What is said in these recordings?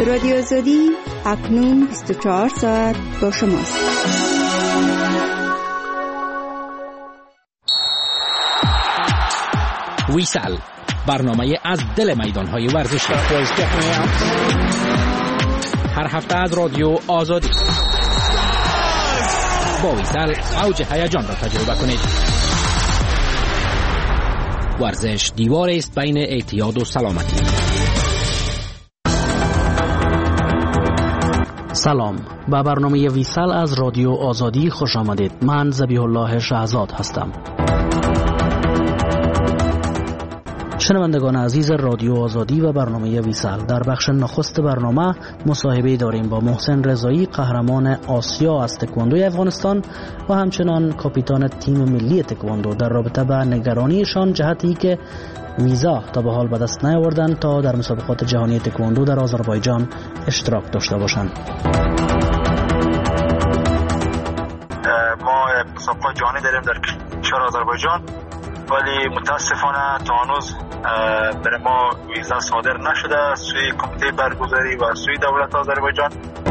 رادیو آزادی اکنون 24 ساعت با شماست. ویسال، برنامه از دل میدان‌های ورزشی. هر هفته از رادیو آزادی با ویسال اوج هیجان را تجربه کنید. ورزش دیواری است بین اعتیاد و سلامتی. سلام، به برنامه ویسال از رادیو آزادی خوش آمدید. من ذبیح الله شهزاد هستم. شنوندگان عزیز رادیو آزادی و برنامه ویسال، در بخش نخست برنامه مصاحبه داریم با محسن رضایی، قهرمان آسیا از تکواندوی افغانستان و همچنان کاپیتان تیم ملی تکواندو، در رابطه با نگرانیشان جهتی که ویزا تا به حال به دست نیاوردند تا در مسابقات جهانی تکواندو در آذربایجان اشتراک داشته باشند. ما مسابقات جهانی داریم در کشور آذربایجان، ولی متاسفانه تا هنوز برای ما ویزا صادر نشده سوی کمیته برگزاری و سوی دولت آذربایجان.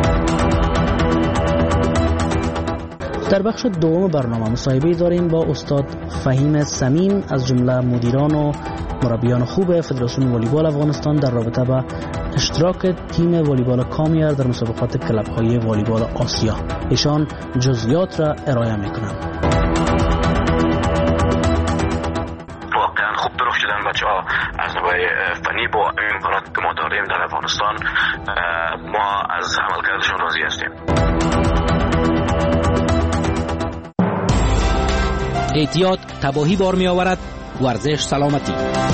در بخش دوم برنامه مصاحبه داریم با استاد فهیم سمین از جمله مدیران و مربیان خوب فدراسیون والیبال افغانستان در رابطه با اشتراک تیم والیبال کامیر در مسابقات کلب‌های والیبال آسیا. ایشان جزئیات را ارائه می‌کنند. واقعا خوب درست شدن بچه‌ها از نوع فنی با امکانات که ما داریم در افغانستان. ما از عملکردشون راضی هستیم. اعتیاد تباهی بار می آورد، ورزش سلامتی.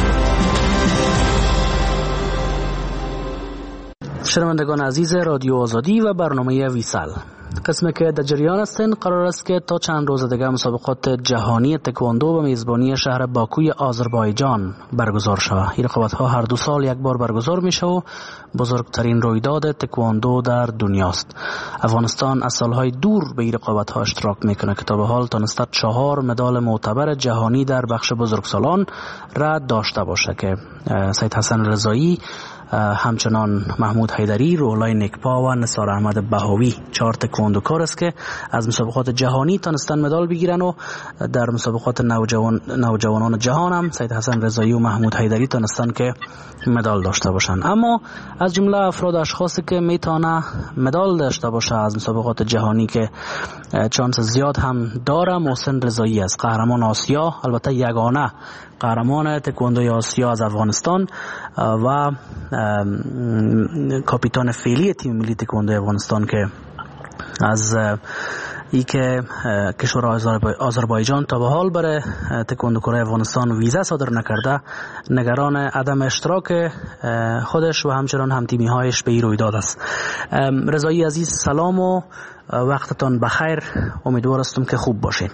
شنوندگان عزیز رادیو آزادی و برنامه ویسال، قسمی که در جریان هستند قرار است که تا چند روز دیگر مسابقات جهانی تکواندو به میزبانی شهر باکوی آذربایجان برگزار شود. این رقابت‌ها هر 2 سال یک بار برگزار میشه و بزرگترین رویداد تکواندو در دنیاست. افغانستان از سالهای دور به این رقابت‌ها اشتراک میکنه که تا به حال تونسته 4 مدال معتبر جهانی در بخش بزرگسالان را داشته باشه که سید حسن رضایی، همچنان محمود حیدری، رولای نکپا و نثار احمد بهاوی 4 تکواندوکار است که از مسابقات جهانی تونستن مدال بگیرن و در مسابقات نوجوانان جهان هم سید حسن رضایی و محمود حیدری تونستن که مدال داشته باشن. اما از جمله افراد اشخاصی که میتونه مدال داشته باشه از مسابقات جهانی که چانس زیاد هم داره، محسن رضایی است، قهرمان آسیا، البته یگانه قهرمان تکواندوی آسیا از افغانستان و کاپیتان فعلی تیم ملی تکواندوی افغانستان که از ای که کشور آذربایجان تا به حال برای تکواندوکارای افغانستان ویزا صادر نکرده، نگران عدم اشتراک خودش و همچنان هم تیمی هایش به این رویداد است. رضایی عزیز سلام و وقتتان بخیر، امیدوار هستم که خوب باشین.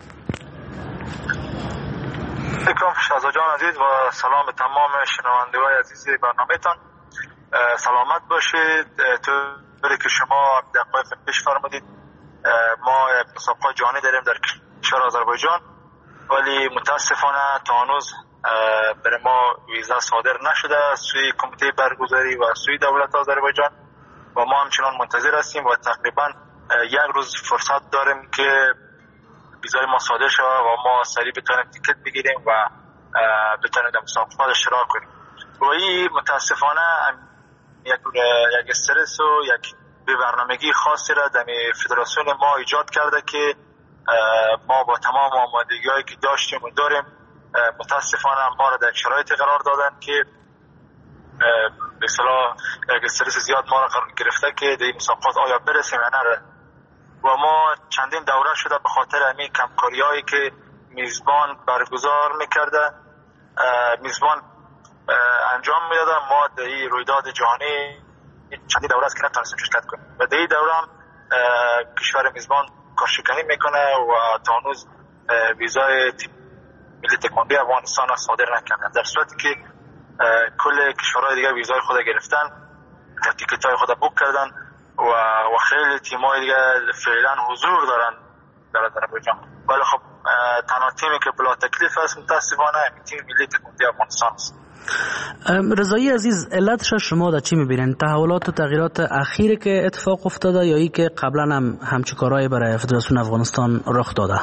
شهزاد جان عزیز و سلام به تمام شنوندگان عزیز برنامه‌تان. سلامت باشید. طوری که شما دقایق پیش فرمودید، ما مسابقات جهانی داریم در کشور آذربایجان، ولی متاسفانه تا هنوز برای ما ویزا صادر نشده سوی کمیته برگزاری و سوی دولت آذربایجان و ما همچنان منتظر هستیم و تقریبا 1 روز فرصت داریم که ویزای ما صادر شود و ما سریع بتونیم تیکت بگیریم و بتونیم در مسابقات اشتراک کنیم. و این متاسفانه یک استرس و یک به برنامگی خاصی را در فدراسیون ما ایجاد کرده که ما با تمام آمادگی‌هایی که داشتیم و داریم متاسفانه ما را در شرایطی قرار دادن که به اصطلاح یک استرس زیاد ما را گرفته که در این مسابقات آیا برسیم یا نه. و ما چندین دوره شده به خاطر همین کمکاری‌هایی که میزبان برگزار می‌کرده، میزبان انجام می‌داده، ما در این رویداد جهانی چندین دوره است که نتونستیم شرکت کنیم و در این دوره هم کشور میزبان کارشکنی میکنه و تا هنوز ویزای تیم ملی تکواندو افغانستان را صادر نکردن، در صورتی که کل کشورهای دیگه ویزای خود گرفتن، تیکت‌های خود بوک کردن و خیلی تیم‌های دیگه فعلا حضور دارن در آذربایجان. ولی خب تنها تیمی که بلا تکلیف است متاسفانه تیم ملی تکواندو افغانستان است. رضایی عزیز، علتش شما در چی میبینین؟ تحولات و تغییرات اخیری که اتفاق افتاده یا ای که قبلا هم همچین کارهایی برای فدراسیون افغانستان رخ داده؟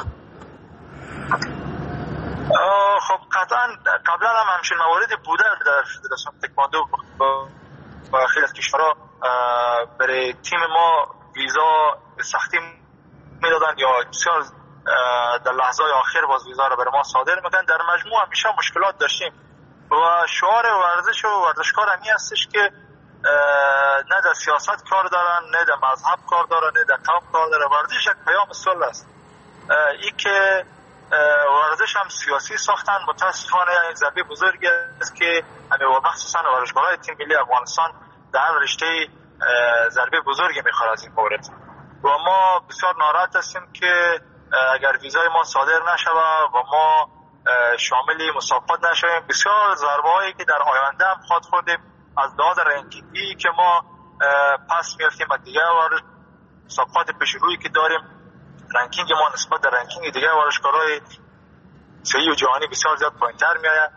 خب قطعا قبلا هم همچین مواردی بوده در فدراسیون تکواندو و خیلی از کشورها برای تیم ما ویزا به سختی میدادن یا بسیار در لحظه آخر باز ویزا رو برای ما صادر میکنن. در مجموع همیشه مشکلات داشتیم و شعار ورزش و ورزشکار همی هستش که نه در سیاست کار دارن، نه در مذهب کار دارن، نه در قوم کار دارن. ورزش یک پیام صلح است. ای که ورزش هم سیاسی ساختن متاسفانه یک ضربه بزرگی است که همه و مخصوصا ورزشکارای تیم ملی افغانستان در رشته ضربه بزرگی میخوره از این مورد و ما بسیار ناراحت هستیم که اگر ویزای ما صادر نشود و ما شامل مسابقات نشویم، بسیار ضربه هایی که در آینده هم خواهد خوردیم از لحاظ رنکینگی که ما پس میافتیم و دیگه مسابقات پیشرویی که داریم رنکینگ ما نسبت در رنکینگ دیگه ورزشکارای صحیح و جهانی بسیار زیاد پایین‌تر میاد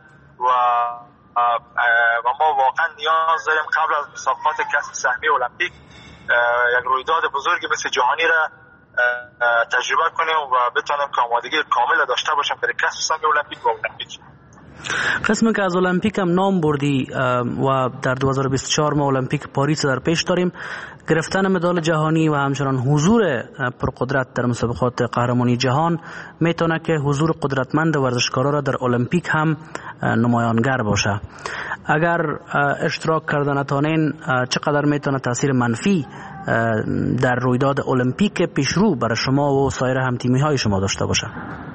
و ما واقعا نیاز داریم قبل از مسابقات کسب سهمیه المپیک یک رویداد بزرگی مثل جهانی را تجربه کنیم و بتونیم که آمادگی کامل داشته باشیم برای کسب سهمیه المپیک و المپیک. قسمی که از المپیک هم نام بردی و در 2024 ما المپیک پاریس در پیش داریم، گرفتن مدال جهانی و همچنان حضور پرقدرت در مسابقات قهرمانی جهان میتونه که حضور قدرتمند ورزشکارا را در المپیک هم نمایانگر باشه. اگر اشتراک کردن نتونین چقدر میتونه تاثیر منفی در رویداد المپیک پیشرو برای شما و سایر همتیمی های شما داشته باشه؟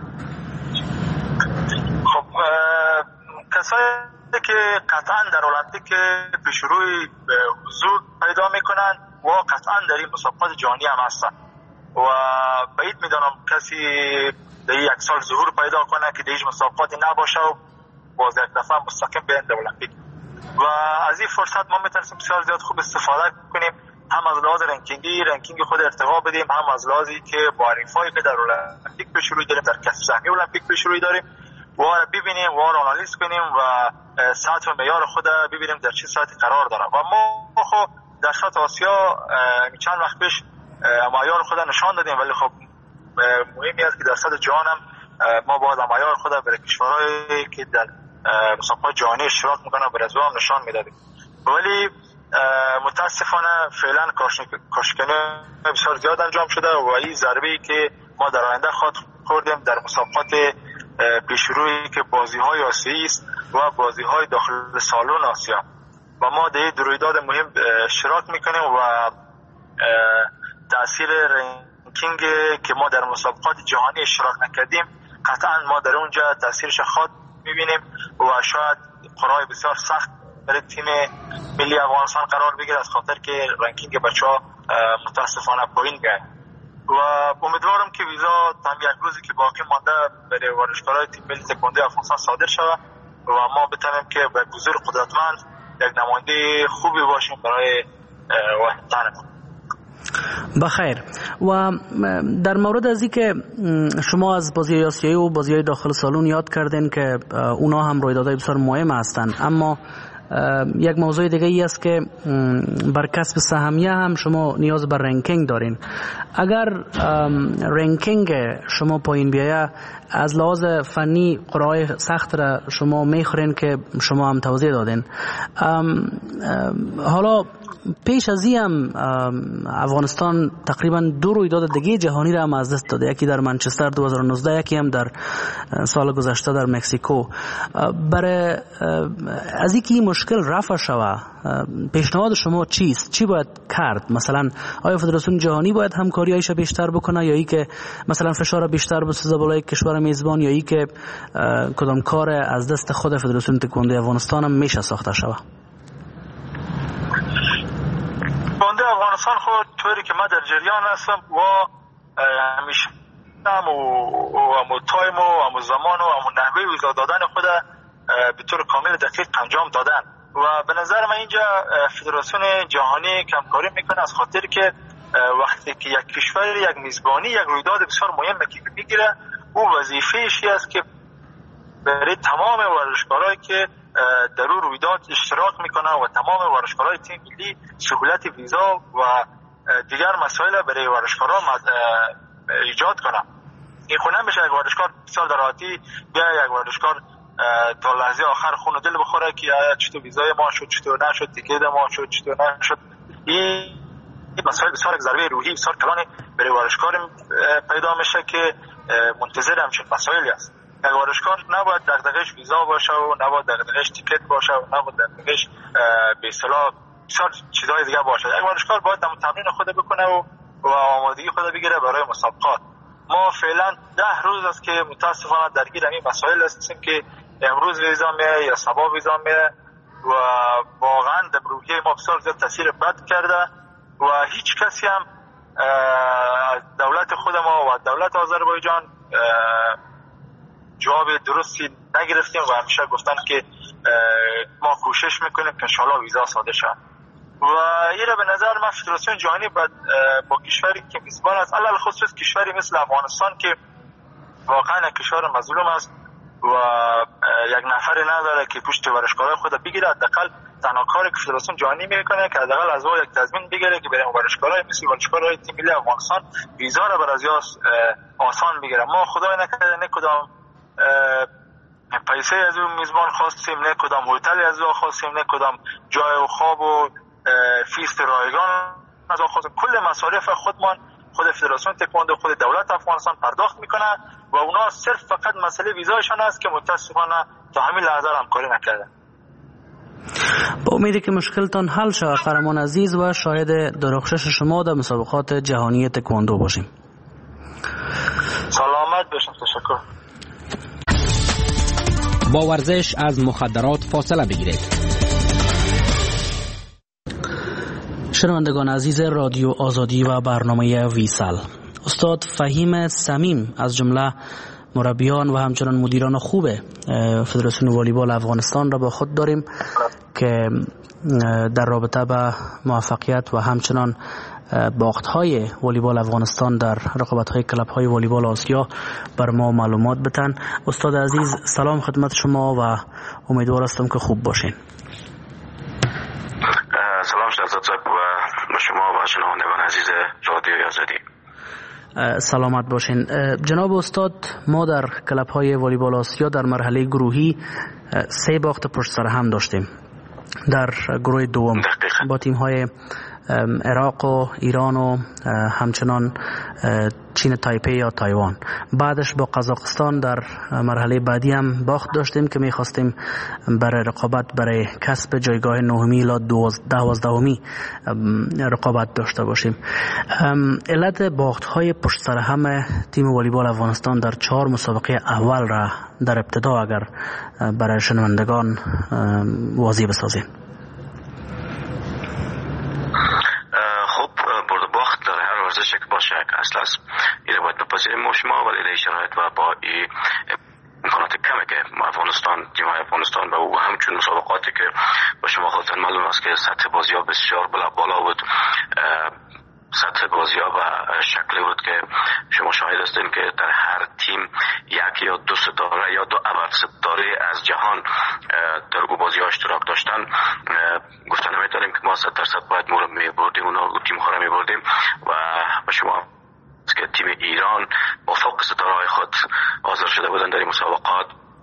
کسایی که قطعا در المپیک پیشروی حضور پیدا میکنن و قطعا در این مسابقات جهانی هم هستن و بعید میدانم کسی در یک سال ظهور پیدا کنه که در هیچ مسابقاتی نباشه و باز یک دفعه مستقیم بیان در المپیک و از این فرصت ما میتونیم بسیار زیاد خوب استفاده کنیم، هم از لحاظ رنکینگ خود ارتقا بدیم، هم از لحاظی که با حریفایی که در المپیک پیشروی داریم در کسب سهمیه المپیک پیشروی داریم و ببینیم و آنالیز کنیم و سطح و معیار خود ببینیم در چه سطحی قرار داره و ما خب در سطح آسیا چند وقت پیش معیار خود نشان دادیم، ولی خب مهمی است که در سطح جهان هم ما باید معیار خود برای کشورهایی که در مسابقات جهانی اشتراک میکنن برای از هم نشان میدادیم، ولی متاسفانه فعلا کاشکنی بسیار زیاد انجام شده و این ضربه‌ای که ما در آینده خواهد خوردیم در مسابقات پیشرویی که بازی‌های آسیایی است و بازی‌های داخل سالن آسیا و ما در این رویداد مهم اشتراک میکنیم و تاثیر رنکینگ که ما در مسابقات جهانی اشتراک نکردیم قطعا ما در اونجا تاثیرش خود میبینیم و شاید قرعه بسیار سخت برای تیم ملی افغانستان قرار بگیره از خاطر که رنکینگ بچه‌ها متاسفانه پایین میاد و امیدوارم که ویزا تا یک روزی که باقی مانده برای ورزشکارای تیم ملی تکواندو افغانستان صادر شود و ما بتونیم که به حضور قدرتمند یک نماینده خوبی باشیم برای وطنمون. بخیر. و در مورد از این که شما از بازی آسیایی و بازی داخل سالن یاد کردین که اونا هم رویدادهای بسیار مهم هستند، اما یک موضوع دیگه ای است که بر کسب سهمیه هم شما نیاز بر رنکینگ دارین. اگر رنکینگ شما پایین بیایه از لحاظ فنی قرعه سخت را شما میخورین که شما هم توضیح دادین. حالا پیش از این هم افغانستان تقریبا 2 رویداد دیگه جهانی را هم از دست داده، یکی در منچستر 2019، یکی هم در سال گذشته در مکزیکو. برای از اینکه مشکل رفع شوه پیشنهاد شما چیست؟ چی باید کرد؟ مثلا آیا فدراسیون جهانی باید همکاریایش بیشتر بکنه یا ای که مثلا فشار بیشتر بسازه بالای کشور میزبان یا ای که کدام کار از دست خود فدراسیون تکواندو افغانستان هم میشه ساخته شوه؟ تکواندو افغانستان خود طوری که من در جریان هستم و همیشه همو تایم و همو زمان و همو نحوه ویزا دادن خود به طور کامل دقیق انجام دادن و به نظر من اینجا فدراسیون جهانی کمکاری میکنه از خاطر که وقتی که یک کشور یک میزبانی یک رویداد بسیار مهمه که میگیره او وظیفه‌اش است که برای تمام ورزشکارایی که در اون رویداد اشتراک میکنه و تمام ورزشکارای تیم ملی سهولت ویزا و دیگر مسائل برای ورزشکاران ایجاد کنه. این خونه میشه یک ورزشکار بسیار در راحتی بیا یک ورزشکار تا لحظه آخر خون و دل بخوره که چطور ویزای ما شد، چطور نشد، تیکت ما شد، چطور نشد. این مسائل بسیار یک ضربه روحی بسیار کلانی برای ورزشکار پیدا میشه که منتظر همچین مسائلی است. یک ورزشکار نباید دغدغه‌اش ویزا باشه و نباید دغدغه‌اش تیکت باشه و نباید دغدغه‌اش به اصطلاح بسیار چیزای دیگه باشه. یک ورزشکار باید تمرین خود بکنه و آمادگی خود بگیره برای مسابقات. ما فعلا 10 روز است که متاسفانه درگیر این مسائل هستیم که امروز ویزا میه یا صبح ویزا میه و واقعا در روحیه ما بسیار زیاد تاثیر بد کرده و هیچ کسی هم دولت خود ما و دولت آذربایجان جواب درستی نگرفتیم و همیشه گفتن که ما کوشش میکنیم که انشاءالله ویزا صادر شود و این را به نظر من فدراسیون جهانی با کشوری که میزبان است، علل خصوص کشوری مثل افغانستان که واقعا کشور مظلوم است و یک نفری نداره که پشت ورزشکارای خود بگیره، حداقل تنها کاری که فدراسیون جهانی میکنه که حداقل از یک تضمین بگیره که برای ورزشکارای مثل ورزشکارای تیم ملی افغانستان ویزا را بر از آسان بگیره. ما خدای نکرده نه کدام پیسه از اون میزبان خواستیم، نه کدام هتل از اون خواستیم، نه کدام جای خواب و فیست رایگان از آخوز. کل مصارف خود فدراسیون تکواندو، خود دولت افغانستان پرداخت میکنه و اونا صرف فقط مسئله ویزایشان است که متاسفانه تا همین لحظه همکاری نکرده. با امیدی که مشکلتان حل شود قهرمان عزیز و شاهد درخشش شما در مسابقات جهانی تکواندو باشیم. سلامت باشین. تشکر. با ورزش از مخدرات فاصله بگیرید. شنوندگان عزیز رادیو آزادی و برنامه ویسال، استاد فهیم صمیم از جمله مربیان و همچنان مدیران خوب فدراسیون والیبال افغانستان را با خود داریم که در رابطه با موفقیت و همچنان باخت‌های والیبال افغانستان در رقابت‌های کلب‌های والیبال آسیا بر ما معلومات بدن. استاد عزیز سلام خدمت شما و امیدوار هستم که خوب باشین. سلام شهزاد صاحب و شما و شنوندگان عزیز رادیو آزادی. سلامت باشین. جناب استاد، ما در کلب‌های والیبال آسیا در مرحله گروهی 3 باخت پشت سر هم داشتیم. در گروه دوم با تیم‌های عراق و ایران و همچنان چین تایپی یا تایوان. بعدش با قزاقستان در مرحله بعدی هم باخت داشتیم که می‌خواستیم برای رقابت برای کسب جایگاه 9می الی 12می رقابت داشته باشیم. علت باخت‌های پشت سر هم تیم والیبال افغانستان در 4 مسابقه اول را در ابتدا اگر برای شنوندگان واضح بسازیم. ورزش که باشه یک اصل است، این باید بپذیریم ما شما، ولی در شرایط و با این امکانات کمی که تیم‌های افغانستان و همچون مسابقاتی که با شما خودتان معلوم است که سطح بازی‌ها بسیار بالا بود، سطح بازی‌ها و شکلی بود که شما شاهد هستین که در هر تیم 1 یا 2 ستاره یا 2 ابر ستاره از جهان در بازی‌ها اشتراک داشتن. گفتن نمی‌داریم که ما 100% باید ما رو می‌بردیم، اونا تیم‌ها رو می‌بردیم و شما که تیم ایران با فوق ستاره‌های خود حاضر شده بودن در این مسابقات.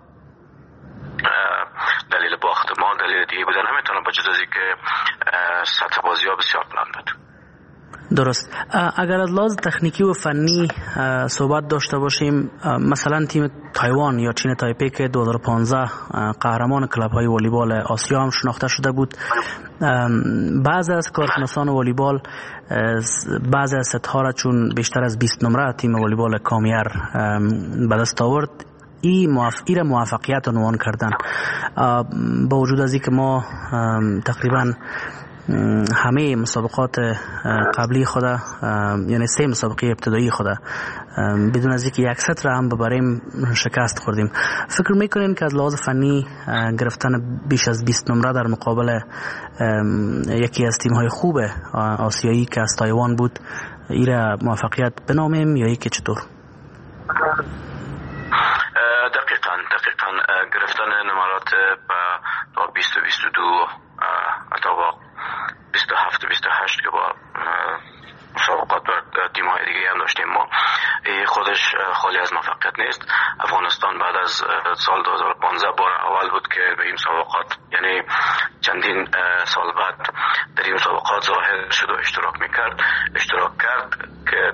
دلیل باخت ما دلیل دیگه بودن نمی‌تونم با جز از اینکه سطح بازی‌ها بسیار بلند بود. درست. اگر از لحاظ تکنیکی و فنی صحبت داشته باشیم، مثلا تیم تایوان یا چین تایپی که 2015 قهرمان کلب‌های والیبال آسیا هم شناخته شده بود، بعضی از کارشناسان والیبال بعضی از ست‌ها را چون بیشتر از 20 نمره تیم والیبال کامیر به دست آورد این را موفقیت عنوان کردن. با وجود از اینکه ما تقریبا همه مسابقات قبلی خود، یعنی 3 مسابقه ابتدایی خود بدون از اینکه یک ست را هم ببریم شکست خوردیم. فکر میکنین که از لحاظ فنی گرفتن بیش از 20 نمره در مقابل یکی از تیم‌های خوب آسیایی که از تایوان بود این را موفقیت بنامیم یا اینکه چطور؟ دقیقاً گرفتن نمرات خالی از موفقیت نیست. افغانستان بعد از سال 2015 بار اول بود که به این مسابقات، یعنی چندین سال بعد در این مسابقات ظاهر شد و اشتراک کرد که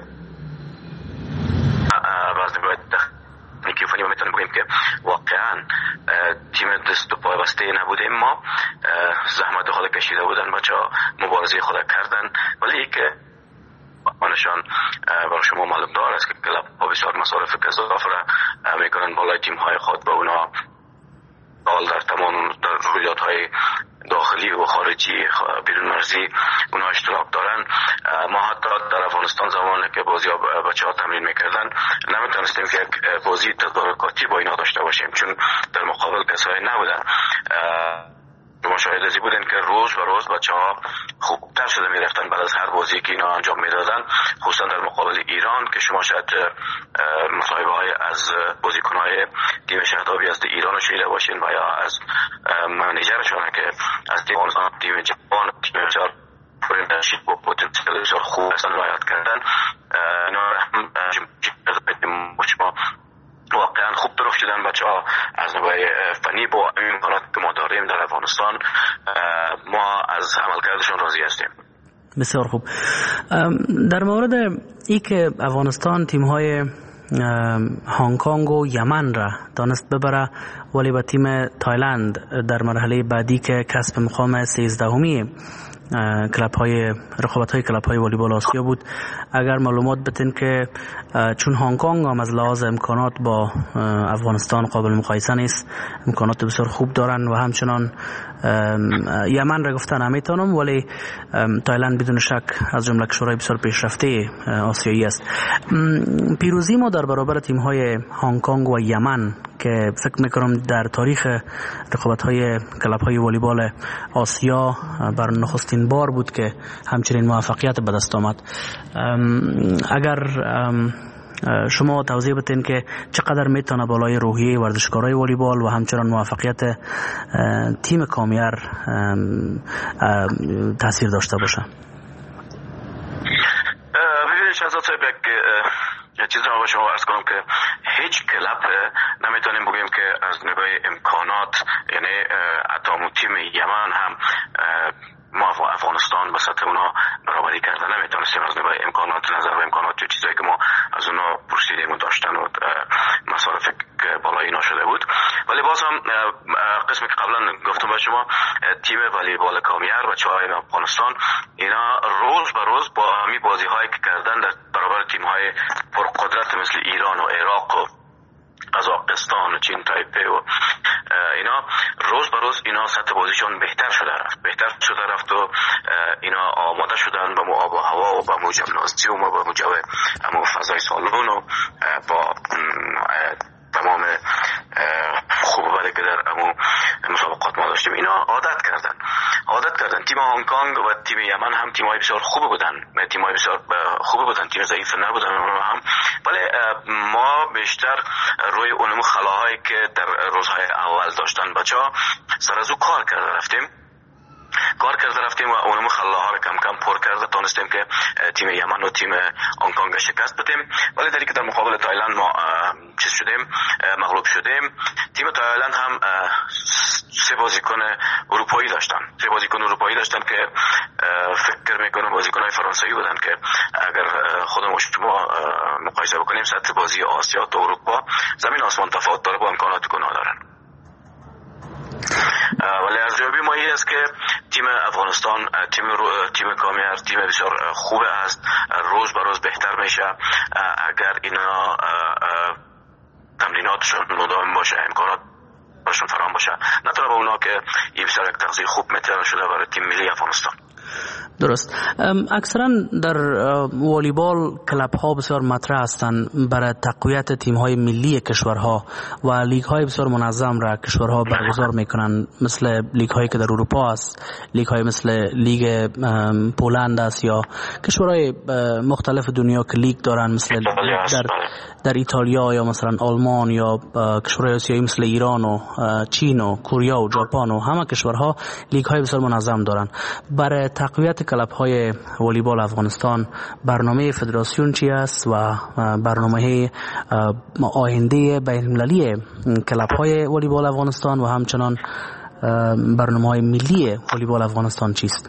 بعضی باید تکنیکی فنی میتونیم بگیم که واقعا تیم دست و پای بسته نبودیم. ما زحمت خود کشیده بودن، بچه‌ها مبارزه خود کردن، ولی که نشان برای شما معلوم دار است که کلاب ها بسیار مصارف گزاف را میکنن بالای تیم های خود، به اونا در تمام در رویداد های داخلی و خارجی بیرون مرزی اونا اشتراک دارن. ما حتی در افغانستان زمانی که بازی ها بچه ها تمرین میکردن نمیتونستیم که یک بازی تدارکاتی با اینا داشته باشیم، چون در مقابل کسایی نبودن. شما شاهد ازی بودن که روز به روز بچه ها خوبتر شده میرفتن بعد از هر بازی که اینا انجام میدادن، خصوصا در مقابل ایران که شما شاید مصاحبه های از بازیکن های تیم شهدابی از ایران رو شنیده باشین و یا از منیجرشون که از تیم جوان تیم بسیار پرنشید با پتانسیل بسیار خوب هستن رعایت کردن. اینا شما واقعا خوب درست شدن بچه ها از نوع فنی با امکانات که ما داریم در افغانستان. ما از عملکردشون راضی هستیم. بسیار خوب. در مورد ای که افغانستان تیم های هنگ کنگ و یمن را دانست ببره، ولی با تیم تایلند در مرحله بعدی که کسب مقام 13می رقابت های کلاب های والیبال آسیا بود، اگر معلومات بدین که چون هنگ کنگ هم از لحاظ امکانات با افغانستان قابل مقایسه نیست، امکانات بسیار خوب دارن و همچنان یمن را گفتن نمیتونم، ولی تایلند بدون شک از جمله کشورهای بسیار پیشرفته آسیایی است. پیروزی ما در برابر تیم های هنگ کنگ و یمن که فکر میکنم در تاریخ رقابت های کلاب های والیبال آسیا بر نخستین بار بود که همچنین موفقیت به دست آمد. اگر شما توضیح بدین که چقدر میتونه بالای روحیه ورزشکارای والیبال و همچنان موفقیت تیم کامیار تاثیر داشته باشه. ببینید شهزاد صاحب، یک چیز رو با شما عرض کنم که هیچ کلاب نمیتونیم بگیم که از نگاه امکانات، یعنی اتامو تیم یمن هم ما افغانستان به سطح اونا برابری کردن نمیتونستیم از نگاه امکانات، نظر به امکانات و چیزایی که ما از اونا پرسیدیم و داشتن و مصارف بالایی نشده بود. ولی باز هم قسمی که قبلا گفتم به شما، تیم والیبال کامیار و چهار افغانستان اینا روز به روز با همی بازی هایی که کردن در برابر تیم های پرقدرت مثل ایران و عراق و قزاقستان و چین تایپه و اینا، روز به روز اینا سطح بازیشون بهتر شده رفت و اینا آماده شدن با آب و هوا و با جمناستیوم و با فضای سالون و با تمام خوب بده که در مسابقات ما داشتیم. اینا عادت کردن. تیم هنگ کنگ و تیم یمن هم تیم‌های بسیار خوب بودن، تیم ضعیف نبودن هم، ولی ما بیشتر روی اون خلاهایی که در روزهای اول داشتن بچه‌ها سر از او کار کرده رفتیم و اونم خلاها رو کم کم پر کرده تونستیم که تیم یمن و تیم هنگ کنگ شکست بدیم. ولی در که در مقابل تایلند ما مغلوب شدیم. تیم تایلند هم سه بازیکن اروپایی داشتن که فکر میکنم بازیکن‌های فرانسوی بودن که اگر خودمون شما مقایسه بکنیم سطح بازی آسیا تا اروپا زمین آسمان تفاوت داره با امکاناتی که اونا دارن. ولی ارزیابی ما این است که تیم افغانستان تیم کامیار تیم بسیار خوبه است، روز به روز بهتر میشه اگر اینا تمریناتشون مداوم باشه، امکانات براشون فراهم باشه. نتونه با اونا که این بسیار یک تغذیه خوب میتونه شده برای تیم ملی افغانستان. درست. اکثرا در والیبال کلاب ها بسیار مطرح هستند برای تقویت تیم های ملی کشورها و لیگ های بسیار منظم را کشورها برگزار میکنند، مثل لیگ هایی که در اروپا است، لیگ های مثل لیگ پولند است یا کشورهای مختلف دنیا که لیگ دارن، مثل در ایتالیا یا مثلا آلمان یا کشورهای آسیایی مثل ایران و چین و کره و ژاپن و همه کشورها لیگ های بسیار منظم دارن. برای تقویت حمایت کلب های والیبال افغانستان برنامه فدراسیون چی است و برنامه آینده بین المللی کلب های والیبال افغانستان و همچنان برنامه های ملی والیبال افغانستان چیست؟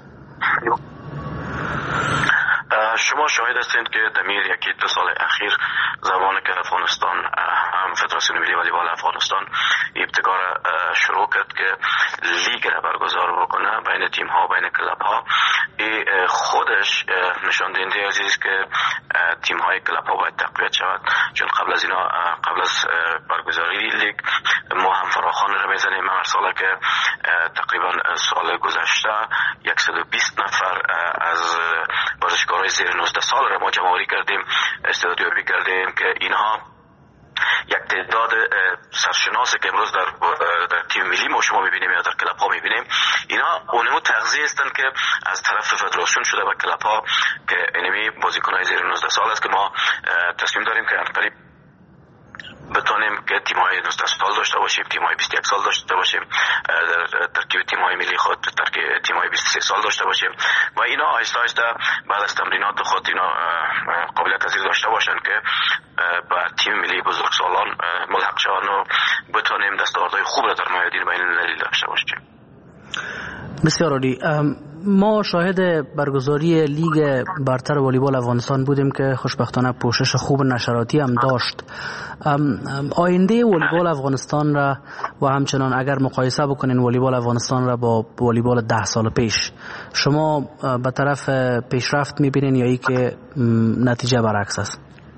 شما شاهد هستید که در یکی دو سال اخیر زمانی که افغانستان هم فدراسیون ملی والیبال افغانستان ابتکار شروع کرد که لیگ را برگزار بکنه بین تیم ها بین کلب ها، خودش نشان دهنده عزیز که تیم های کلب ها باید تقویت شود، چون قبل از برگزاری لیگ ما هم فراخوان را میزنیم. هر سال که تقریبا سال گذشته 120 نفر از ورزشکارای زیر 19 سال را ما جمع‌آوری کردیم، استعدادیابی کردیم که اینها یک تعداد سرشناسی که امروز در تیم ملی ما شما می‌بینیم یا در کلب ها می‌بینیم، اینا اونمو تغذیه هستند که از طرف فدراسیون شده و کلب ها که انمی بازیکن‌های زیر 19 سال است که ما تصمیم داریم که قریب بتونیم که تیم‌های 19 سال داشته باشیم، تیم‌های 21 سال داشته باشیم، در ترکیب تیم‌های ملی خود ترکیب تیم‌های 23 سال داشته باشیم و اینا آهسته آهسته بعد از تمرینات خود اینا قابلیت پذیر داشته باشن که با تیم ملی بزرگسالان ملحق شوند و بتونیم دستاوردهای خوب را در میادین بین المللی داشته باشیم. بسیار عالی. ما شاهد برگزاری لیگ برتر والیبال افغانستان بودیم که خوشبختانه پوشش خوب نشراتی هم داشت. آینده والیبال افغانستان را و همچنان اگر مقایسه بکنین والیبال افغانستان را با والیبال 10 سال پیش، شما به طرف پیشرفت میبینین یا ای که نتیجه برعکس است؟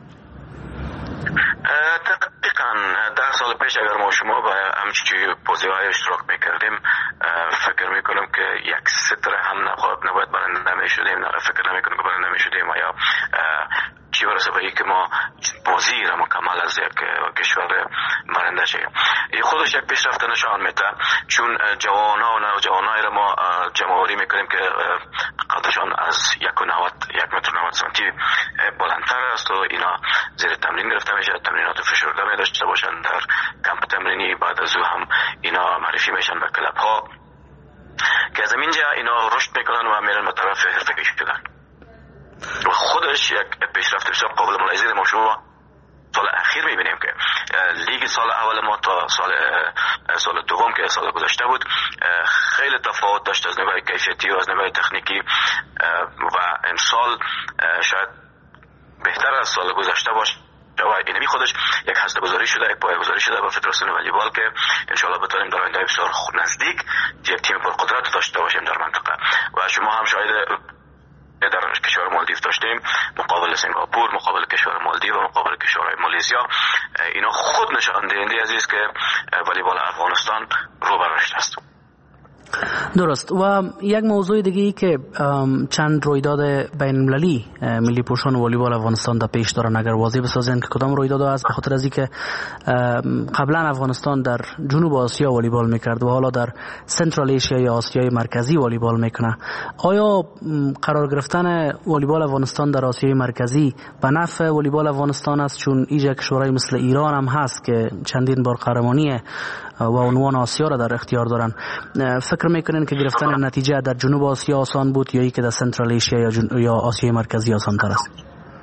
دقیقاً 10 سال پیش اگر ما شما با همچی بازی‌های اشتراک میکردیم فکر میکنم که یک ستر هم نباید برنده نمیشدیم، فکر نمیکنم که برنده میشدیم و یا چی برسه به که ما بازی را مکمل از یک کشور برنده شیم. این خودش یک پیشرفت نشان میده، چون جوانان و نوجوانای را ما جمع‌آوری میکنیم که قدشان از 1 متر 90 سانتی بلندتر است و اینا زیر تمرین گرفته میشه، تمرینات فشرده می داشته باشند در کمپ تمرینی، بعد از او هم اینا معرفی میشن به کلب ها که از اینجا اینا رشد میکنن و میرن به طرف حرفه‌ای شدن و خودش یک پیشرفت بسیار قابل ملاحظه ما شما سال اخیر میبینیم که لیگ سال اول ما تا سال دوم که سال گذشته بود خیلی تفاوت داشت از نوع کیفیتی و از نوع تکنیکی و امسال شاید بهتر از سال گذشته باشه و اینمی خودش یک هسته گذاری شده، یک پایه گذاری شده با فدراسیون والیبال که انشالله بتونیم در آینده بسیار نزدیک یک تیم پرقدرت داشته باشیم در منطقه. و شما هم شاید در کشور مالدیو داشتیم مقابل سنگاپور، مقابل کشور مالدیو و مقابل کشور مالزیا، اینا خود نشان دهنده عزیز که والیبال افغانستان رو به رشد است. درست. و یک موضوع دیگه ای که چند رویداد بین المللی ملی پوشان والیبال افغانستان در پیش دارن، اگر واضح بسازین که کدام رویدادها است، به خاطر از اینکه قبلا افغانستان در جنوب آسیا والیبال میکرد و حالا در سنترال آسیا یا آسیای مرکزی والیبال میکنه. آیا قرار گرفتن والیبال افغانستان در آسیای مرکزی به نفع والیبال افغانستان است، چون اینجا کشورهای مثل ایران هم هست که چندین بار قهرمانی و عنوان آسیا را در اختیار دارن؟ فکر میکنین که گرفتن نتیجه در جنوب آسیا آسان بود یا ای که در سنترال آسیا یا آسیای مرکزی آسان تر است؟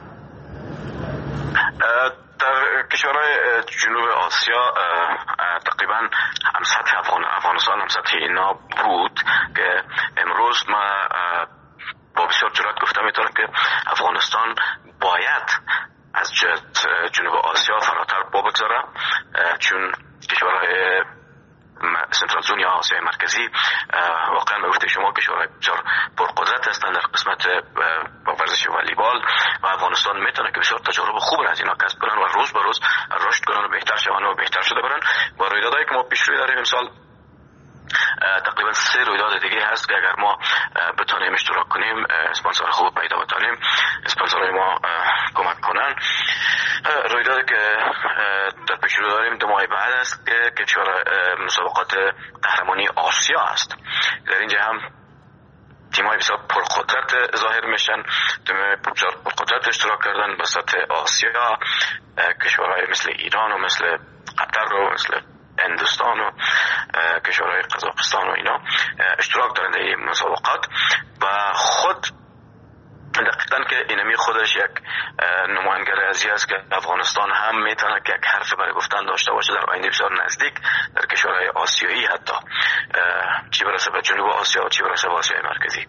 در کشورهای جنوب آسیا تقریبا هم سطح افغانستان هم سطح اینا بود که امروز ما با بسیار جرات گفته میتونم که افغانستان باید از جنوب آسیا فراتر بگذاره، چون کشورهای سنترال زون یا آسیای مرکزی واقعا به گفته شما کشورهای بسیار پرقدرت هستند در قسمت ورزش والیبال و افغانستان میتونه که بسیار تجارب خوب را از اینا کسب کنن و روز به روز رشد کنن و بهتر شون و بهتر شده برن. و رویدادهایی که ما پیش روی داریم امسال تقریبا 3 رویداد دیگه هست که اگر ما بتونیم اشتراک کنیم اسپانسر خوب پیدا بتونیم، اسپانسرهای ما کمک کنن. رویدادی که در پیش رو داریم 2 ماه بعد است که کشور مسابقات قهرمانی آسیا است. در اینجا هم تیم‌های بسیار پرقدرت ظاهر میشن، تیم‌های بسیار پرقدرت اشتراک کردن به سطح آسیا، کشورهای مثل ایران و مثل قطر و مثل هندوستان و کشورهای قزاقستان و اینا اشتراک دارن در این مسابقات و خود دقیقاً که اینمی خودش یک نمایانگر ازی است که افغانستان هم میتونه که یک حرف برای گفتن داشته باشه در آینده بسیار نزدیک در کشورهای آسیایی، حتی چی برسه به جنوب آسیا و چی برسه به آسیای مرکزی.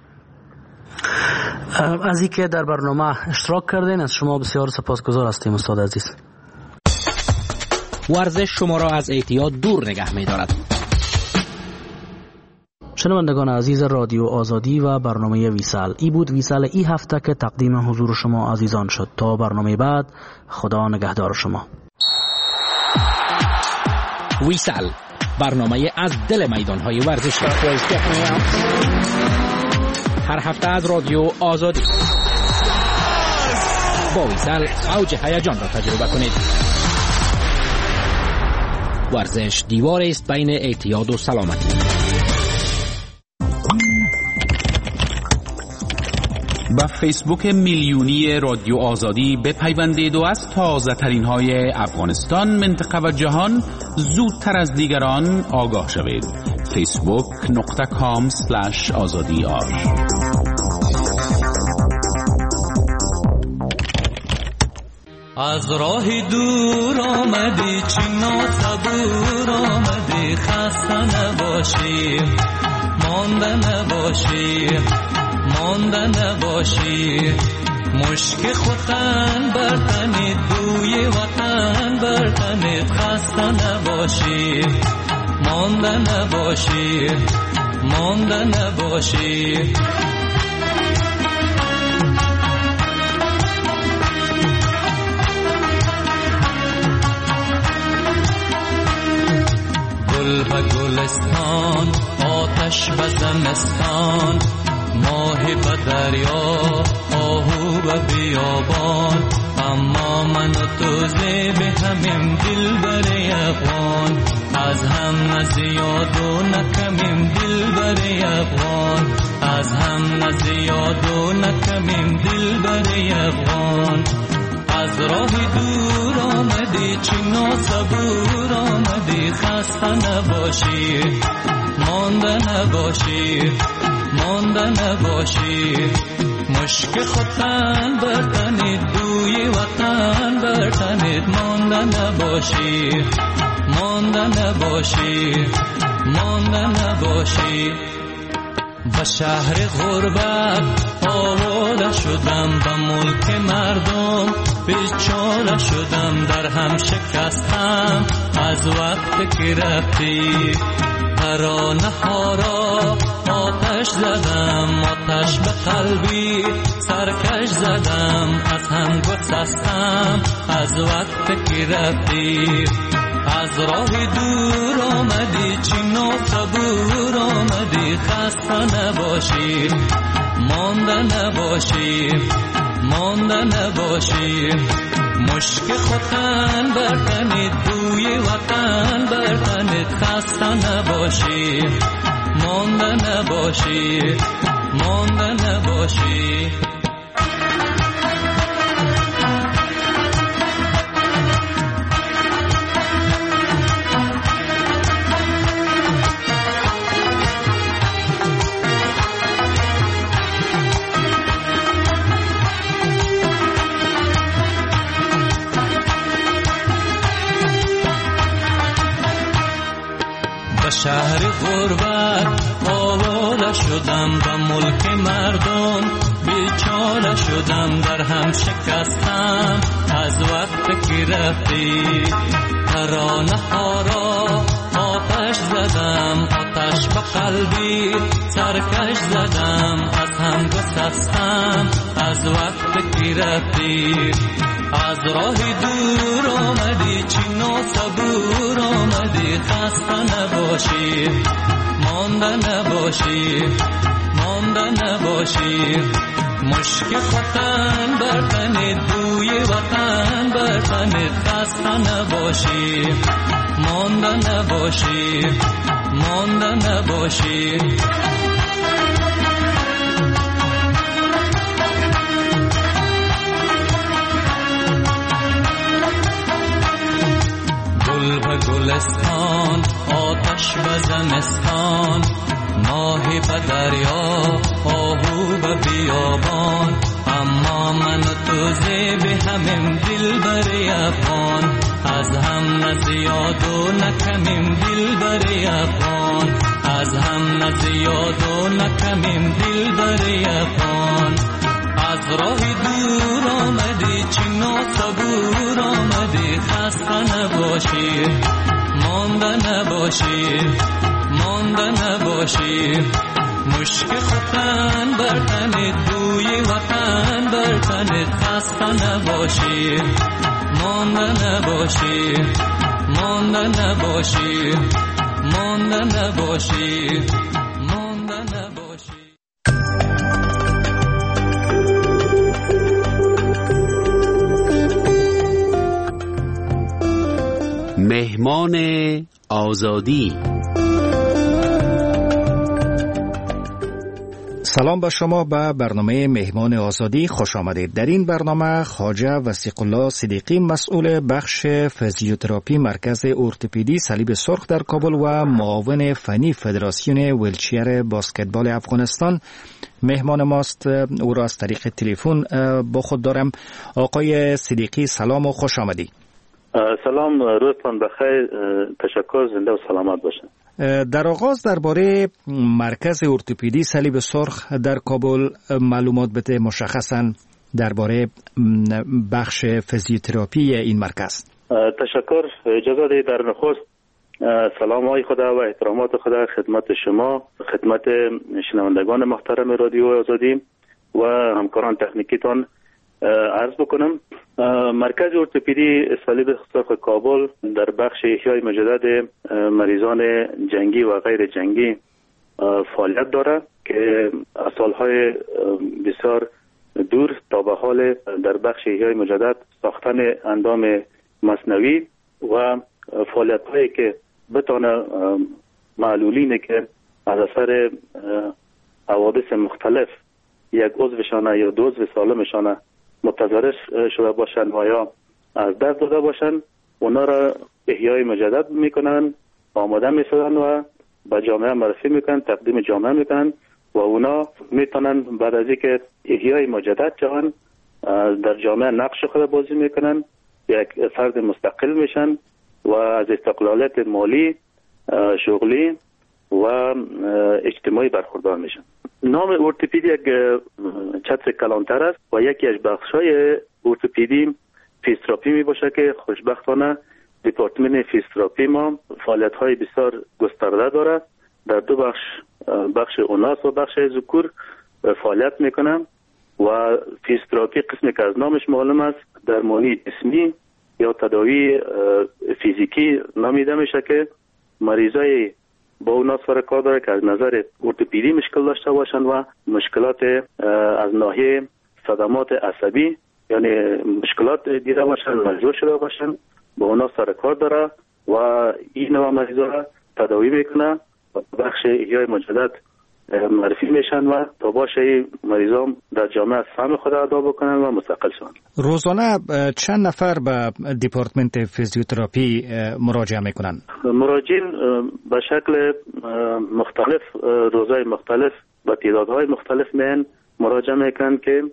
از اینکه در برنامه اشتراک کردین از شما بسیار سپاسگزار هستیم استاد عزیز. ورزش شما را از اعتیاد دور نگه می‌دارد. شنوندگان عزیز رادیو آزادی و برنامه ویسال، ای بود ویسال ای هفته که تقدیم حضور شما عزیزان شد. تا برنامه بعد، خدا نگهدار شما. ویسال، برنامه از دل میدان‌های ورزشی. هر هفته از رادیو آزادی. با ویسال اوج هیجان را تجربه کنید. ورزش دیواری است بین اعتیاد و سلامتی. با فیسبوک میلیونی رادیو آزادی بپیوندید و از تازه ترین های افغانستان، منطقه و جهان زودتر از دیگران آگاه شوید. facebook.com/azadi.ar. از راه دور آمدی چنا صبور آمدی، خسته نباشی مانده نباشی مانده نباشی، مشک خوتن برتنید بوی وطن برتنید، خسته نباشی مانده نباشی مانده نباشی. گل به گلستان، آتش به زمستان، ماه به دریا، آهو به بیابان، اما من و تو زیب همیم دل بری افغان، از هم نزیاد و نکمیم دل بری افغان، از هم نزیاد و نکمیم دل بری افغان. از راه دور آمدی چنا صبور آمدی، خسته نباشی مانده نباشی مانده نباشی، مشک خوتن برتنید بوی وطن برتنید، مانده نباشی مانده نباشی مانده نباشی. به شهر غربت آواره شدم، به ملک مردم بیچاره شدم، در هم شکستم از وقت که رفتی، ترانه ها را آتش زدم، آتش به قلبی سرکش زدم، از هم گسستم از وقت که رفتی. از راه دور آمدی چنا صبور آمدی، خسته نباشی مانده نباشی مانده نباشی، مشک خوتن برتنید بوی وطن برتنید، خسته نباشی مانده نباشی مانده نباشی. شهر غربت آواره شدم، به ملک مردم بیچاره شدم، در هم شکستم از وقت که رفتی، ترانه ها را آتش زدم، آتش به قلبی سرکش زدم، از هم گسستم از وقت که رفتی. از راه دور آمدی چنا صبور آمدی، خسته نباشی مانده نباشی مانده نباشی، مشک خوتن برتنید بوی وطن برتنید، خسته نباشی مانده نباشی مانده نباشی. گل به گلستان، جان، ماهی به دریا، آهو به بیابان، اما من و تو زیب همیم دل بر افغان، از هم نزیاد و نکمیم دل بر افغان، از هم نزیاد و نکمیم دل بر افغان. از راه دور آمدی چنا صبور آمدی، خسته نباشی مانده نباشی مانده نباشی، مشک خوتن بر تنت بوی وطن بر تنت، خسته نباشی مانده نباشی مانده نباشی مانده نباشی مانده نباشی. مهمان آزادی. سلام با شما به برنامه مهمان آزادی خوش آمدید. در این برنامه خواجه وثیق الله صدیقی مسئول بخش فیزیوتراپی مرکز ارتوپدی صلیب سرخ در کابل و معاون فنی فدراسیون ویلچیر بسکتبال افغانستان مهمان ماست. او را از طریق تلفن با خود دارم. آقای صدیقی سلام و خوش آمدید. سلام، روزتان بخیر، تشکر، زنده و سلامت باشین. در آغاز درباره مرکز ارتوپدی صلیب سرخ در کابل معلومات بده، مشخصا درباره بخش فیزیوتراپی این مرکز. تشکر. اجازه دهید در نخست سلام های خدا و احترامات خدا خدمت شما، خدمت شنوندگان محترم رادیو آزادی و همکاران تکنیکیتان عرض بکنم. مرکز ارتوپدی صلیب سرخ کابل در بخش احیای مجدد مریضان جنگی و غیر جنگی فعالیت دارد که از سالهای بسیار دور تا به حال در بخش احیای مجدد ساختن اندام مصنوعی و فعالیت هایی که بتانه معلولینه که از اثر حوادث مختلف یک عضوشانه یا دو عضو سالمشانه متضرر شده باشن و یا از دست داده باشن، اونا را احیای مجدد میکنن، آماده میسازن و به جامعه معرفی میکنن، تقدیم جامعه میکنن و اونا میتونن بعد از اینکه احیای مجدد شوند در جامعه نقش خود بازی میکنن، یک فرد مستقل میشن و از استقلالیت مالی، شغلی و اجتماعی برخوردار میشن. نام ارتوپدی یک چتر کلانتر است و یکی از بخش‌های ارتوپدی فیزیوتراپی می باشه که خوشبختانه دپارتمان فیزیوتراپی ما فعالیت‌های بسیار گسترده داره. در دو بخش اوناس و بخش ذکور فعالیت میکنه و فیزیوتراپی قسمی که از نامش معلوم است درمانی جسمی یا تداوی فیزیکی نامیده میشه که مریضای با اونا سر کار داره که از نظر ارتوپدی مشکل داشته باشن و مشکلات از ناحیه صدمات عصبی یعنی مشکلات دیده باشن، مجروح شده باشن، با اونا سر کار داره و این نوع مریضا را تداوی میکنه و بخش احیای مجدد معرفی میشن و تا باشه مریضان در جامعه سهم خود ادا بکنن و مستقل شون. روزانه چند نفر به دپارتمنت فیزیوتراپی مراجعه میکنن؟ مراجعین به شکل مختلف، روزهای مختلف و تعدادهای مختلف میان مراجعه میکنن که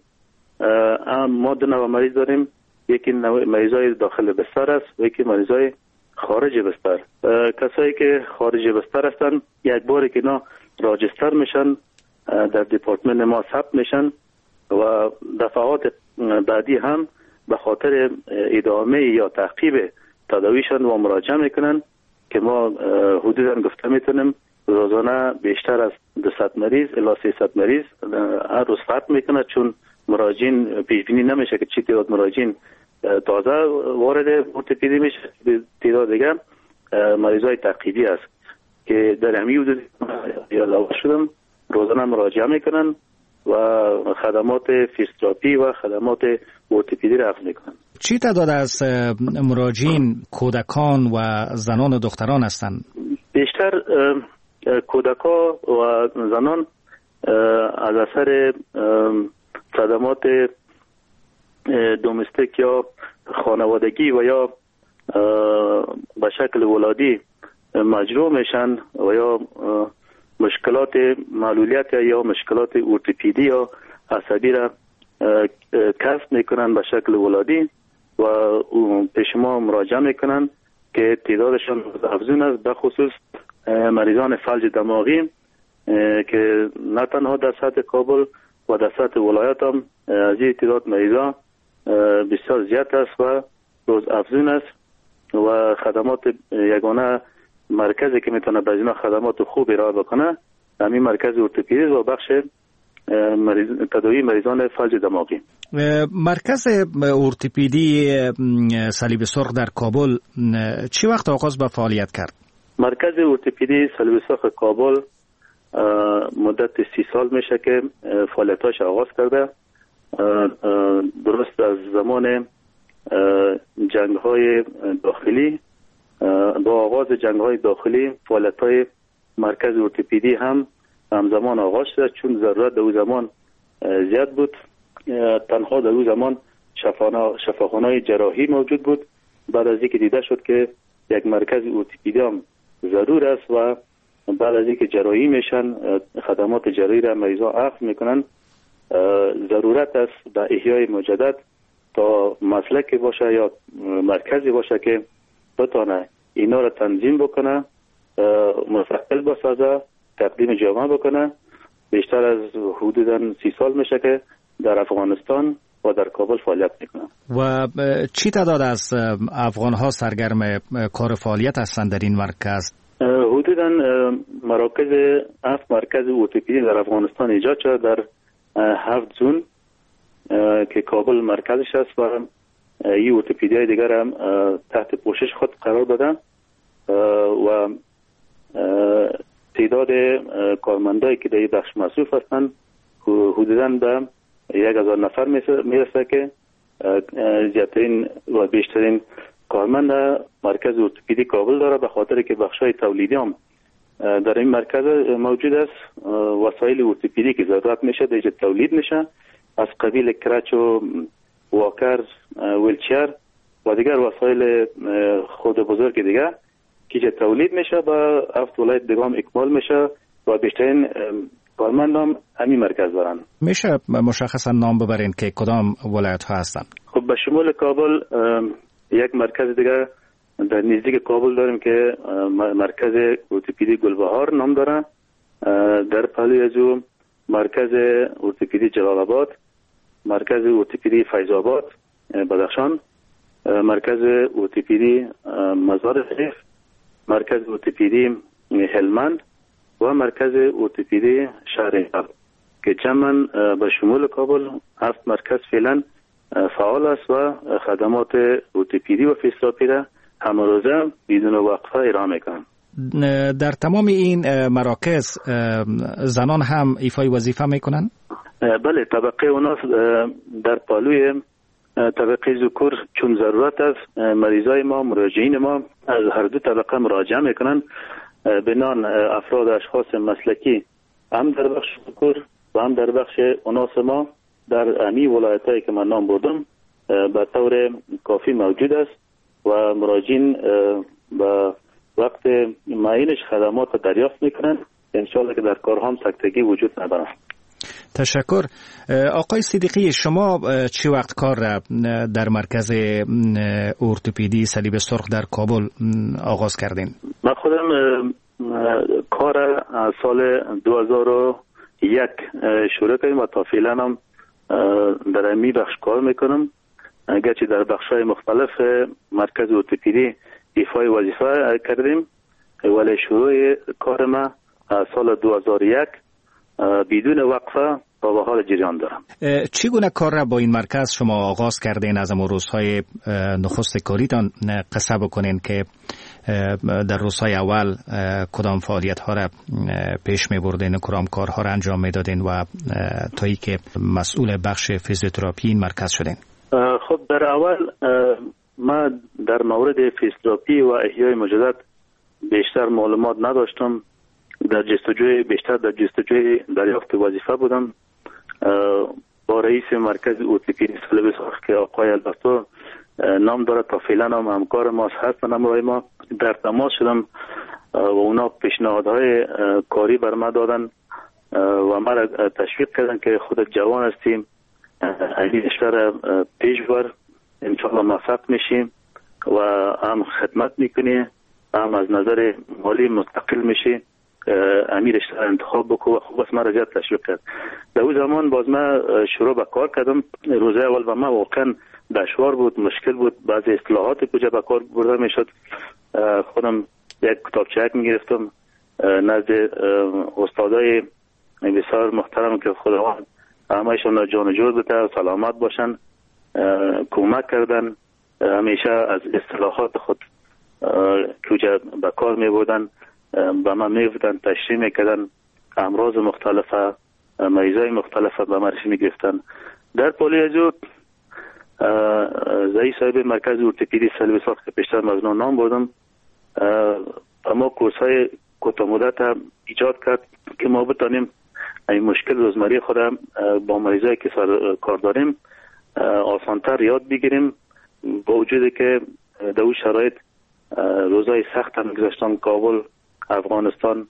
ما دو نوع مریض داریم. یکی مریضای داخل بستر است و یکی مریضای خارج بستر. کسایی که خارج بستر هستن یک باری که اینا راجستر میشن در دپارتمنت ما ثبت میشن و دفعات بعدی هم به خاطر ادامه یا تعقیب تداویشان و مراجعه میکنن که ما حدودا گفته میتونیم روزانه بیشتر از 200 مریض الی 300 مریض هر روز ثبت میکنه، چون مراجعین پیش بینی نمیشه که چی تعداد مراجعین تازه وارد ارتوپدی میشه، تعداد دیگه مریضای تعقیبی است که در همین حدود علاوه شدم روزانه مراجعه میکنن و خدمات فیزیوتراپی و خدمات ارتوپدی را اخذ میکنن. چی تعداد از مراجعین کودکان و زنان و دختران هستند؟ بیشتر کودکان و زنان از اثر صدمات دومستیک یا خانوادگی و یا به شکل ولادی مجروح میشن و یا مشکلات معلولیت یا مشکلات ارتوپدی یا عصبی را کسب میکنن به شکل ولادی و پیش ما مراجعه میکنن که تعدادشان افزون است، به خصوص مریضان فلج دماغی که نه تنها در سطح کابل و در سطح ولایت هم از این تعداد مریضان بسیار زیاد است و روز افزون است و خدمات یگانه مرکزی که میتونه به اینا خدمات خوب ارائه بکنه همین مرکز ارتوپدی و بخش تداوی مریضان فلج دماغی. مرکز ارتوپدی صلیب سرخ در کابل چی وقت آغاز به فعالیت کرد؟ مرکز ارتوپدی صلیب سرخ کابل مدت 30 سال میشه که فعالیتاش آغاز کرده. درست از زمان جنگ‌های داخلی، با آغاز جنگ‌های داخلی فعالیت‌های مرکز ارتوپدی هم همزمان آغاز شد، چون ضرورت در اون زمان زیاد بود. تنها در اون زمان شفاخانه‌های جراحی موجود بود. بعد از اینکه دیده شد که یک مرکز ارتوپدی هم ضرور است و بعد از اینکه جراحی میشن خدمات جراحی را مریضا اخذ میکنن، ضرورت است در احیای مجدد تا مسلکی باشه یا مرکزی باشه که بتونه اینا را تنظیم بکنه، مستقل بسازه، تقدیم جامعه بکنه. بیشتر از حدوداً 30 سال میشه که در افغانستان و در کابل فعالیت میکنه. و چی تعداد از افغان ها سرگرم کار فعالیت هستند در این مرکز؟ حدوداً مراکز 7 مرکز ارتوپدی در افغانستان ایجاد شده در 7 زون که کابل مرکزش است و این ارتوپدی های دیگر هم تحت پوشش خود قرار دادن و تعداد کارمندایی که در این بخش مصروف هستند حدوداً به 1000 نفر میرسه که زیادترین و بیشترین کارمند مرکز ارتوپدی کابل داره، به خاطر که بخشای تولیدی هم در این مرکز موجود است. وسایل ارتوپدی که ضرورت میشه دیگه تولید میشه از قبیل کرچ و واکر، ویلچر و دیگر وسایل خود بزرگ دیگه که تولید میشه با 7 ولایت دیگه هم اکمال میشه و بیشترین کارمند هم همین مرکز دارن. میشه مشخصا نام ببرین که کدام ولایت ها هستن؟ خب به شمول کابل یک مرکز دیگه در نزدیک کابل داریم که مرکز ارتوپدی گلبهار نام داره. در پهلوی از او مرکز ارتوپدی جلال آباد، مرکز ارتوپدی فیض آباد بدخشان، مرکز ارتوپدی مزار شریف، مرکز ارتوپدی هلمند و مرکز ارتوپدی شهر که جمعاً به شمول کابل 7 مرکز فعلا فعال است و خدمات ارتوپدی و فیزیوتراپی را همروزه بدون وقفه ارائه میکنند. در تمام این مراکز زنان هم ایفای وظیفه میکنن؟ بله، طبقه اونا در پالوی طبقه ذکور چون ضرورت است مریضای ما، مراجعین ما از هر دو طبقه مراجعه میکنن. بنان افراد اشخاص مسلکی هم در بخش ذکور و هم در بخش اناث ما در امی ولایتایی که من نام بردم به طور کافی موجود است و مراجعین به وقت معینش خدمات دریافت میکنن. انشاءالله که در کارها هم سکتگی وجود ندارد. تشکر. آقای صدیقی، شما چی وقت کار را در مرکز ارتوپدی صلیب سرخ در کابل آغاز کردین؟ من خودم کار از سال 2001 شروع کردیم و تا فعلا هم در امی بخش کار میکنم. اگرچه در بخش‌های مختلف مرکز ارتوپدی ایفای وظیفه کردیم، ولی شروع کار ما از سال 2001 بدون وقفه تا به حال جریان دارم. چگونه کار را با این مرکز شما آغاز کردین؟ از اون روزهای نخست کاریتان قصه بکنین که در روزهای اول کدام فعالیت ها را پیش می بردین، کدام کارها را انجام می دادین و تایی که مسئول بخش فیزیوتراپی این مرکز شدین؟ خب در اول ما در مورد فیزیوتراپی و احیای مجدد بیشتر معلومات نداشتم. بیشتر در جستجوی دریافت وظیفه بودم. با رئیس مرکز ارتوپدی صلیب سرخ که آقای البرتو نام داره، تا فعلا هم همکار ما هستن، همراه ما در تماس شدم و اونا پیشنهادهای کاری بر ما دادن و ما را تشویق کردن که خودت جوان هستیم، این رشته را پیش بر، انشاءالله موفق میشیم و هم خدمت میکنی، هم از نظر مالی مستقل میشی، امیر رشته را انتخاب بکو. و خوب است ما را زیاد تشویق کرد. در اون زمان باز ما شروع به کار کردم. روزه اول و ما واقعا دشوار بود، مشکل بود، بعضی اصطلاحات کجا به کار برده میشد. خودم یک کتابچه میگرفتم نزد استادای بسیار محترم که خداوند همهشون جان و جور بده، سلامت باشن، کمک کردن. همیشه از اصطلاحات خود که به کار می بودن به من می بودن، تشریح می کردن، امراض مختلفه، مریضای مختلفه به من می گرفتن. در پولی ازو زایی صاحب مرکز ارتوپدی صلیب سرخ که پیشتر مجنون نام بودم، اما کورس های کوتاه مدت ایجاد کرد که ما بتانیم این مشکل روزمره خود با مریضایی که کار داریم آسانتر یاد بگیریم، با وجودی که در اون شرایط روزای سخت هم گذشتن. کابل، افغانستان،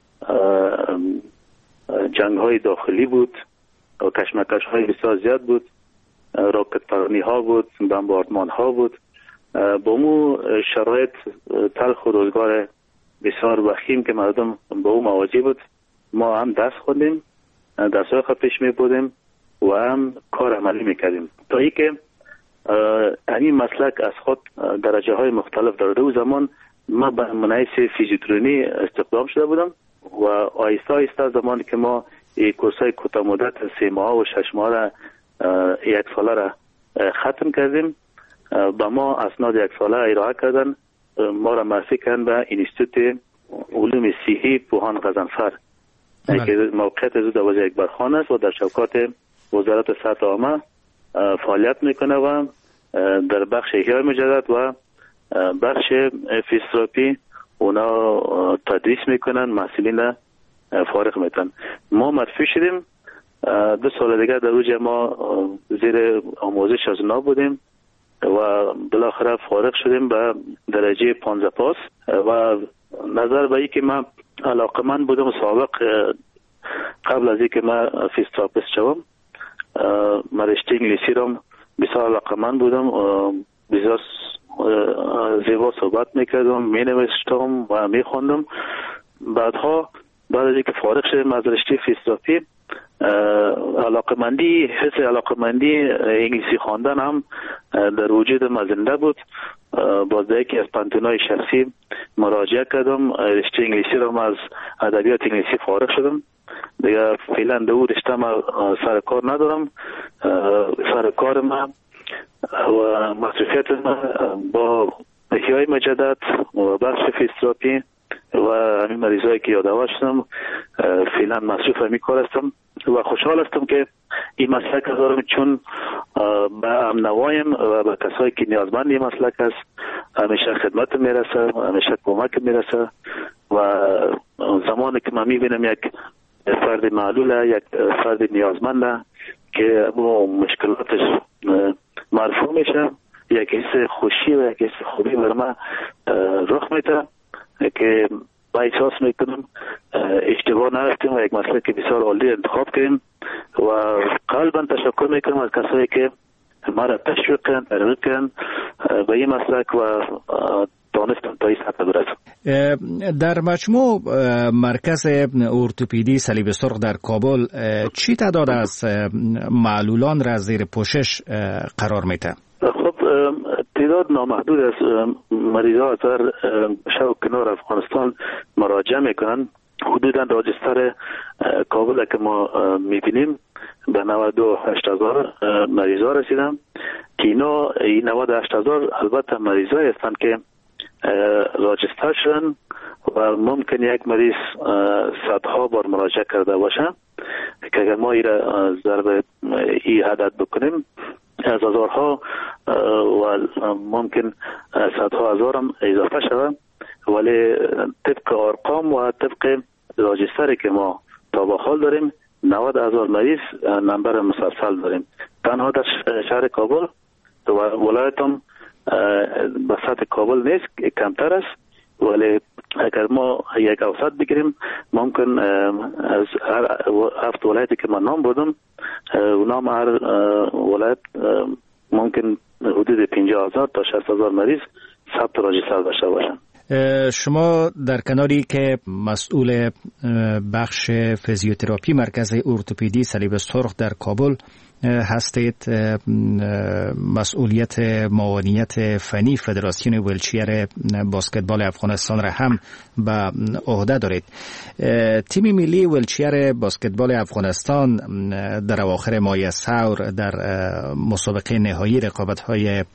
جنگ های داخلی بود و کشمکش های بسیار زیاد بود، راکت پرانی ها بود، بمباردمان ها بود. با مو شرایط تلخ و روزگار بسیار وخیم که مردم با او مواجه بود، ما هم درس خوندیم، درسای خود پیش می بودیم و هم کار عملی میکردیم تا ای که همین مسلک از خود درجه های مختلف دارد. او زمان ما به منحیث فیزیوترونی استخدام شده بودم و آیسته آیسته زمانی که ما کورس های کوتاه مدت 3 ماه و 6 ماه را 1 ساله را ختم کردیم. با ما اسناد 1 ساله ارائه کردن، ما را معرفی کردن به انستیتوت علوم صحی پوهان غضنفر که موقعیت از او در اکبرخان است و در شوکات وزارت صحت عامه فعالیت میکنه و در بخش احیای مجدد و بخش فیزیوتراپی اونا تدریس میکنن، محصلین فارغ میتن. ما معرفی شدیم 2 سال دیگه در اوج ما زیر آموزش از اونا بودیم و بالاخره فارغ شدیم به درجه 15 پاس و نظر به ای که من علاقمند بودم سابق قبل از اینکه من فیزیوتراپیست شوم، من رشته انگلیسی را بسیار علاقمند بودم، بسیار زیبا صحبت میکردم، مینوشتم و میخوندم. بعد از اینکه فارغ شدم از رشته فیزیوتراپی، حس علاقمندی انگلیسی خواندن هم در وجودم زنده بود. باز یکی از پانتونای شخصی مراجعه کردم، رشته انگلیسی را از ادبیات انگلیسی فارغ شدم. دیگه فعلا در اون رشته ما سر کار ندارم. سر کار ما و مصرفیت ما با احیای مجدد و بخش فیزیوتراپی و همین مریضایی که یادآور شدم فعلا مصروف همین کار هستم و خوشحال هستم که این مسلک دارم، چون به امنوایم و به کسایی که نیازمند این مسلک است همیشه خدمت میرسه، همیشه کمک میرسه و زمانی که من میبینم یک فرد معلوله، یک فرد نیازمنده که مشکلاتش مرفوع میشه، یک حس خوشی و یک حس خوبی بر من رخ میده که با احساس میکنم اشتباه نرفتیم و یک مسلک بسیار عالی انتخاب کردیم و قلبا تشکر میکنم از کسایی که ما را تشویق کردن، ترغیب کردن به این مسلک و دانستم تا این سطح برسم. در مجموع مرکز ارتوپدی صلیب سرخ در کابل چی تعداد از معلولان را زیر پوشش قرار میده؟ خب تعداد نامحدود از مریضا از شرق کنار افغانستان مراجعه میکنن. حدودا راجستر کابل که ما میبینیم به 98,000 مریضا رسیدن که اینا 98,000 البته مریضایی هستند که راجستر شدن و ممکن یک مریض صدها بار مراجعه کرده باشه که اگر ما ضرب ای عدد بکنیم از هزارها و ممکن صدها هزار هم اضافه شود، ولی طبق ارقام و طبق راجستری که ما تا به حال داریم 90,000 مریض نمبر مسلسل داریم. تنها در شهر کابل و ولایت هم به سطح کابل نیست، کمتر است ولی اگر ما یک اوسط بگیریم ممکن از هر 7 ولایتی که من نام بردم نام هر ولایت ممکن حدود 50,000 تا 60,000 مریض ثبت راجستر داشته باشند. شما در کناری که مسئول بخش فیزیوتراپی مرکز ارتوپدی صلیب سرخ در کابل هستید، مسئولیت معاونیت فنی فدراسیون ویلچیر بسکتبال افغانستان را هم به عهده دارید. تیم ملی ویلچیر بسکتبال افغانستان در اواخر ماه ثور در مسابقه نهایی رقابت‌های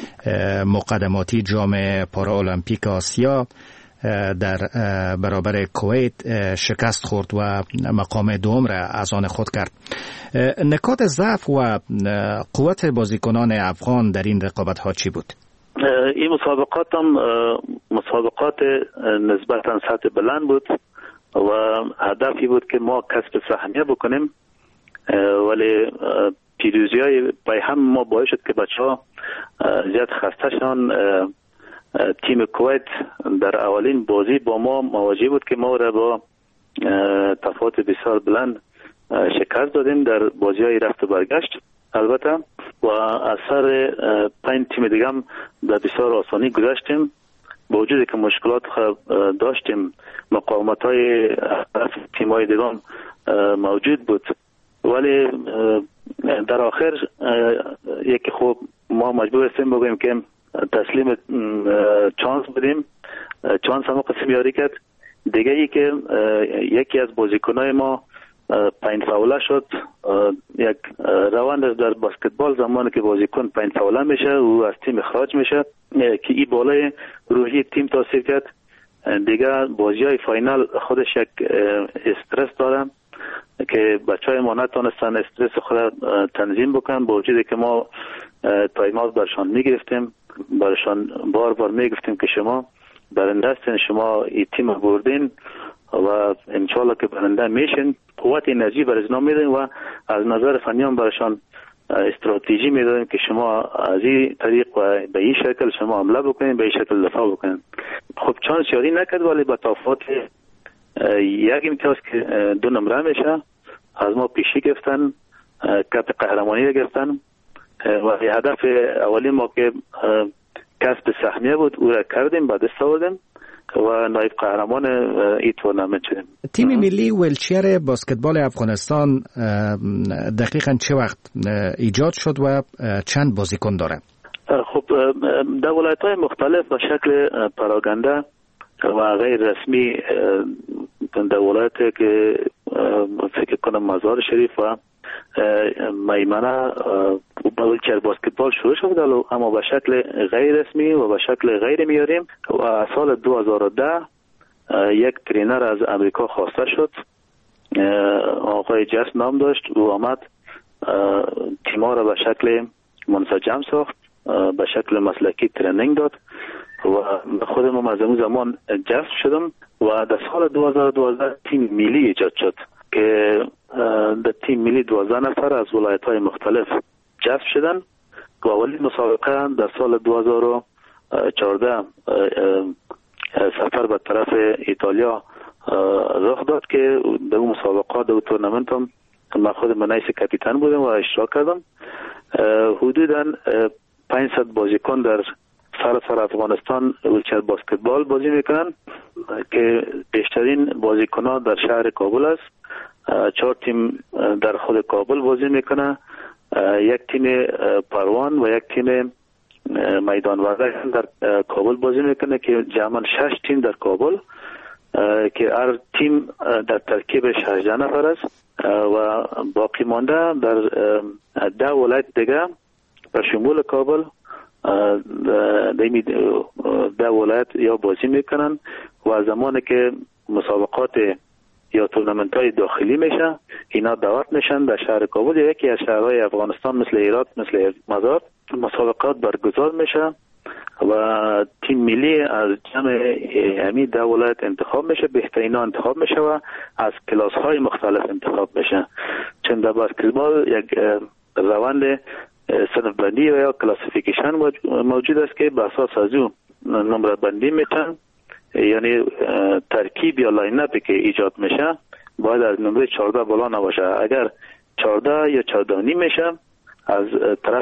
مقدماتی جام پارالمپیک آسیا در برابر کویت شکست خورد و مقام دوم را از آن خود کرد. نکات ضعف و قوت بازیکنان افغان در این رقابت‌ها چی بود؟ این مسابقات هم مسابقات نسبتاً سطح بلند بود و هدفی بود که ما کسب سهمیه بکنیم، ولی پیروزی‌های پای هم ما باعث شد که بچه‌ها زیاد خسته شدن. تیم کویت در اولین بازی با ما مواجه بود که ما را با تفاوت بسیار بلند شکست دادیم در بازی‌های رفت و برگشت. البته و از سر 5 تیم دیگه هم در بسیار آسانی گذشتیم، با وجودی که مشکلات داشتیم، مقاومت‌های تیم‌های دیگه هم موجود بود، ولی در آخر یکی خوب ما مجبور هستیم بگوییم که تسلیم چانس بدیم. چانس هم قسم یاری کرد. دیگه ای که یکی از بازیکنای ما پنج فاوله شد. یک روند در بسکتبال زمانی که بازیکن پنج فاوله میشه و از تیم اخراج میشه که این بالای روحی تیم تاثیر کرد. دیگه بازی های فاینال خودش یک استرس داره که بچهای ما نتونستن استرس خود تنظیم بکنن، با وجودی که ما تایمات برشان میگرفتیم، برشان بار بار میگفتیم که شما برنده هستین، شما این تیم بردین و انشالله که برنده میشین. قوت انرژی برای اینا میدیم و از نظر فنی هم برشان استراتژی میدادیم که شما از این طریق و به این شکل شما حمله بکنین، به این شکل دفاع بکنین. خب چانس یاری نکرد، ولی با تفاوت یک امتیاز که 2 نمره میشه از ما پیشی گرفتن، کپ قهرمانی گرفتن و هدف اولی ما که کسب سهمیه بود او را کردیم، بعد دست آوردیم و نایب قهرمان این تورنمنت شدیم. تیم ملی ویلچیر بسکتبال افغانستان دقیقاً چه وقت ایجاد شد و چند بازیکن داره؟ خب در ولایت‌های مختلف به شکل پراگنده و غیر رسمی در ولایت که فکر کنم مزار شریف و میمنه ویلچیر بسکتبال شروع شد، اما به شکل غیر رسمی و به شکل غیر میاریم. و سال 2010 یک ترینر از امریکا خواسته شد، آقای جس نام داشت، او آمد تیما را به شکل منسجم ساخت، به شکل مسلکی ترینینگ داد و خودم از اون زمان جذب شدم و در سال 2012 تیم ملی ایجاد شد که در تیم ملی 12 نفر از ولایت‌های مختلف جذب شدن و اولین مسابقه در سال 2014 سفر به طرف ایتالیا رخ داد که در اون مسابقات در تورنمنت هم من خود منیس کاپیتان بودم و اشتراک کردم. حدوداً 500 بازیکن در سراسر افغانستان ویلچیر بسکتبال بازی میکنن که بیشترین بازیکنان در شهر کابل است. 4 تیم در خود کابل بازی میکنه، یک تیم پروان و یک تیم میدان وردک در کابل بازی میکنه که جمعاً 6 تیم در کابل که هر تیم در ترکیب 16 نفر است و باقی مانده در 10 ولایت دیگه به شمول کابل در ولایت یا بازی میکنن و زمانی که مسابقات یا تورنمنت های داخلی میشه اینا دعوت میشن در شهر کابل یا یکی از شهرهای افغانستان مثل هرات، مثل مزار، مسابقات برگزار میشه و تیم ملی از جمع همین 10 ولایت انتخاب میشه، بهترین ها انتخاب میشه و از کلاس های مختلف انتخاب میشه. چون در بسکتبال یک روند صنف بندی و یا کلاسیفیکیشن موجود است که به اساس از اون نمره بندی میتن یعنی ترکیب یا لاین اپی که ایجاد میشه باید از نمره 14 بالا نباشه. اگر 14 یا 14 نیم میشه از طرف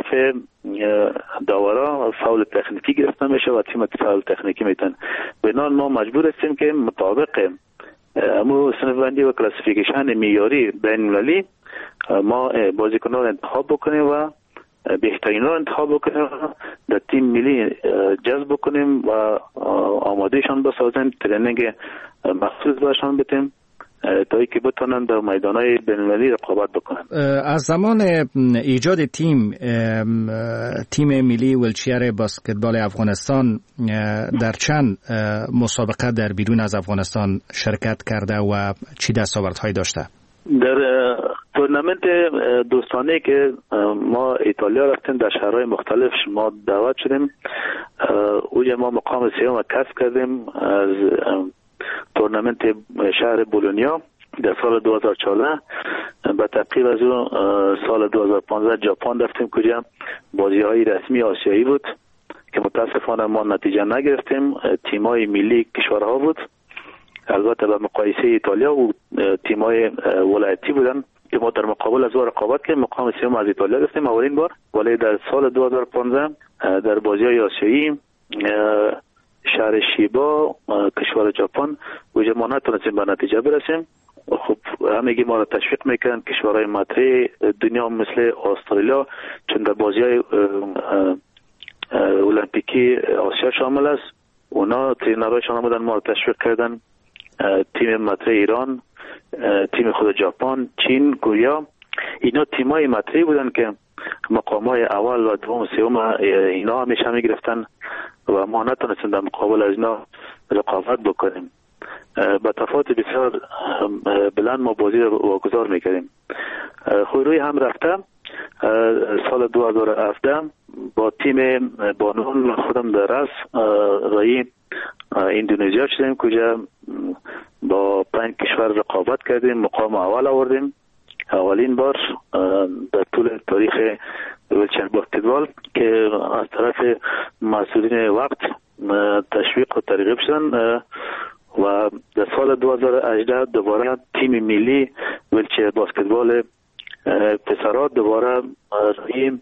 داورا فاول تکنیکی گرفته میشه و تیم فاول تکنیکی میتن. بنابراین ما مجبور هستیم که مطابق امو صنف بندی و کلاسیفیکیشن معیاری بین المللی ما بازیکنان رو انتخاب بکنیم و بهترین رو انتخاب بکنیم و در تیم ملی جذب بکنیم و آمادهشان بسازیم، ترینینگ مخصوص باشان بدیم تا اینکه بتونن در میدانهای بین‌المللی رقابت بکنن. از زمان ایجاد تیم ملی ویلچیر بسکتبال افغانستان در چند مسابقه در بیرون از افغانستان شرکت کرده و چی دستاوردهایی داشته؟ در تورنمنت دوستانه که ما ایتالیا رفتیم، در شهرهای مختلف ما دعوت شدیم. اونجا ما مقام سوم کسب کردیم از تورنمنت شهر بولونیا در سال 2014. به ترتیب از اون سال 2015 ژاپن رفتیم کجا بازی‌های رسمی آسیایی بود که متاسفانه ما نتیجه نگرفتیم. تیم‌های ملی کشورها بود، البته به مقایسه ایتالیا و تیم‌های ولایتی بودن که ما در مقابل از رقابت کردیم. مقام سوم از ایتالیا گرفتیم اولین بار. ولی در سال 2015 در بازی‌های آسیایی شهر شیبا کشور ژاپن وجه ما نتونستیم به نتیجه برسیم. خب همگی ما را تشویق میکنن کشورهای مطرح دنیا مثل استرالیا، چون در بازی‌های المپیکی آسیا شامل است. اونا ترینرهایشان آمدن ما را تشویق کردن. تیم مطرح ایران، تیم خود ژاپن، چین، کره، اینا تیمای مطرحی بودن که مقامای اول و دوم سوم اینا همیشه میگرفتن و ما نتونستیم در مقابل از اینا رقابت بکنیم. با تفاوت بسیار بلند ما بازی رو واگذار میکردیم. خویروی هم رفته سال 2017 با تیم بانون خودم در رأس رای اندونزیا شدیم کجا با 5 کشور رقابت کردیم، مقام اول آوردیم. اولین بار در طول تاریخ ویلچر بسکتبال که از طرف مسئولین وقت تشویق و ترغیب شدن و در سال 2018 دوباره تیم ملی ویلچر بسکتبال پسرات دوباره روی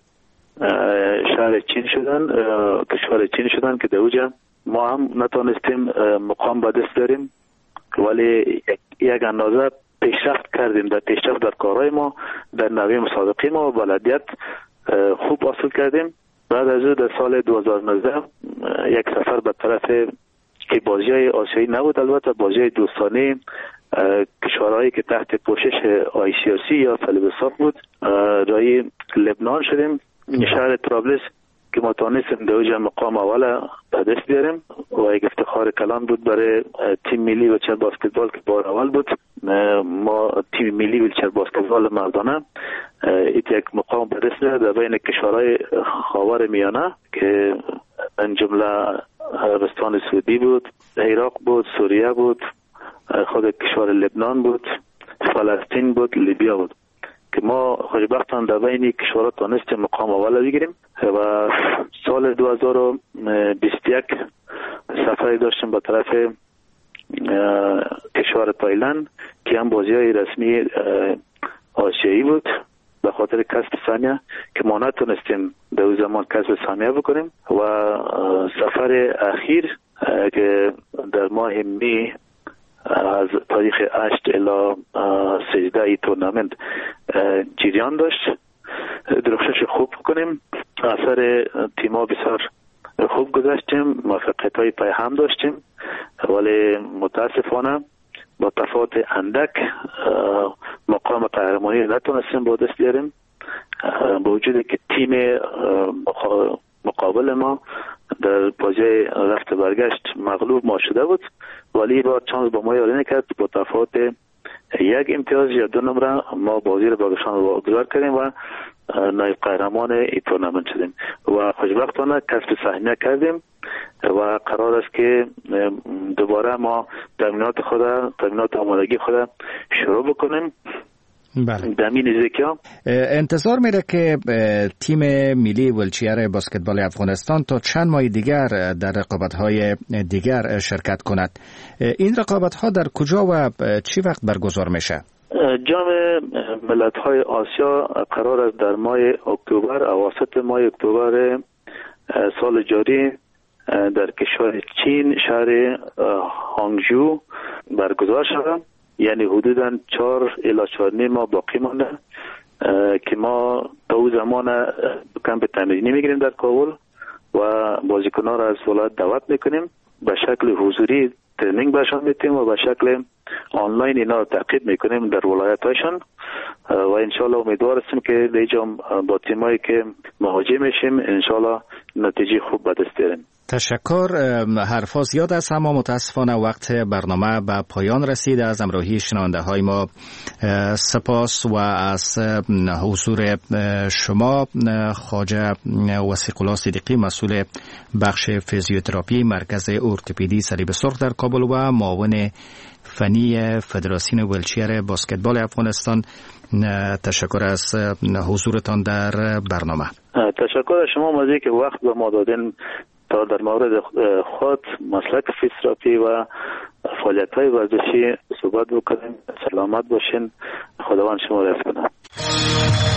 شهر چین شدن، کشور چین شدن که در اوجه ما هم نتونستیم مقام به دست داریم ولی یک اندازه پیشرفت کردیم. در پیشرفت در کارهای ما، در نوع مسابقه ما بلدیت خوب حاصل کردیم. بعد از او در سال 2019 یک سفر به طرف که بازی‌های آسیایی نبود، البته بازی‌های دوستانه کشورهایی که تحت پوشش ICRC یا صلیب سرخ بود رای لبنان شدیم. شهر طرابلس که ما تانستیم در اوجه مقام اول به دست بیاریم و یک افتخار کلان بود برای تیم ملی ویلچر بسکتبال که بار اول بود. ما تیم ملی ویلچر بسکتبال مردانه یک مقام به دست بیاریم در بین کشورهای خاور میانه که این جمله عربستان سعودی بود، عراق بود، سوریه بود، خود کشور لبنان بود، فلسطین بود، لیبیا بود که ما خوشبختانه در بین کشورها تانستیم مقام اول بگیریم. و سال 2021 سفری داشتیم به طرف کشور تایلند که هم بازی‌های رسمی آسیایی بود به خاطر کسب سهمیه که ما نتونستیم در اون زمان کسب سهمیه بکنیم. و سفر اخیر که در ماه می از تاریخ 8 الی 13 ای تورنمنت جریان داشت. درخشش خوب کنیم، اثر تیما بسیار خوب گذاشتیم، موفقیت های پای هم داشتیم ولی متاسفانه با تفاوت اندک مقام قهرمانی نتونستیم با دست بیاریم. با وجود که تیم مقابل ما در بازی رفت برگشت مغلوب ما شده بود ولی با چانس با ما یاری نکرد. با تفاوت یک امتیاز یا 2 نمره ما بازی رو با گشان واگذار کردیم و نایب قهرمان این تورنمنت شدیم و خوشبختانه کسب سهمیه کردیم و قرار است که دوباره ما تمرینات آمادگی خود شروع بکنیم بله. دمی نزدیکی ها انتظار میره که تیم ملی ویلچیر بسکتبال افغانستان تا چند ماه دیگر در رقابت‌های دیگر شرکت کند. این رقابت‌ها در کجا و چی وقت برگزار میشه؟ جام ملت‌های آسیا قرار است در ماه اکتبر، اواسط ماه اکتبر سال جاری در کشور چین شهر هانگجو برگزار شود. یعنی حدوداً 4 الی 4.5 ماه باقی مانده که ما تا اون زمان کمپ تمرینی میگیریم در کابل و بازیکنان را از ولایت دعوت میکنیم، به شکل حضوری ترنینگ برشان میتیم و به شکل آنلاین اینا رو تعقیب میکنیم در ولایت هایشان و انشالله امیدوار هستیم که دیجا با تیمایی که مواجه میشیم انشالله نتیجه خوب به دست بیاریم. تشکر. حرفا زیاد است اما متاسفانه وقت برنامه به پایان رسید. از همراهی شنونده های ما سپاس و از حضور شما. خواجه وثیق الله صدیقی مسئول بخش فیزیوتراپی مرکز ارتوپدی صلیب سرخ در کابل و معاون فنی فدراسیون ویلچیر بسکتبال افغانستان، تشکر از حضورتان در برنامه. تشکر از شما مزید که وقت به ما دادین تا در مورد خود مسلک فیزیوتراپی و فعالیت‌های ورزشی صحبت بکنیم. سلامت باشین. خداوند شما را حفظ کنه.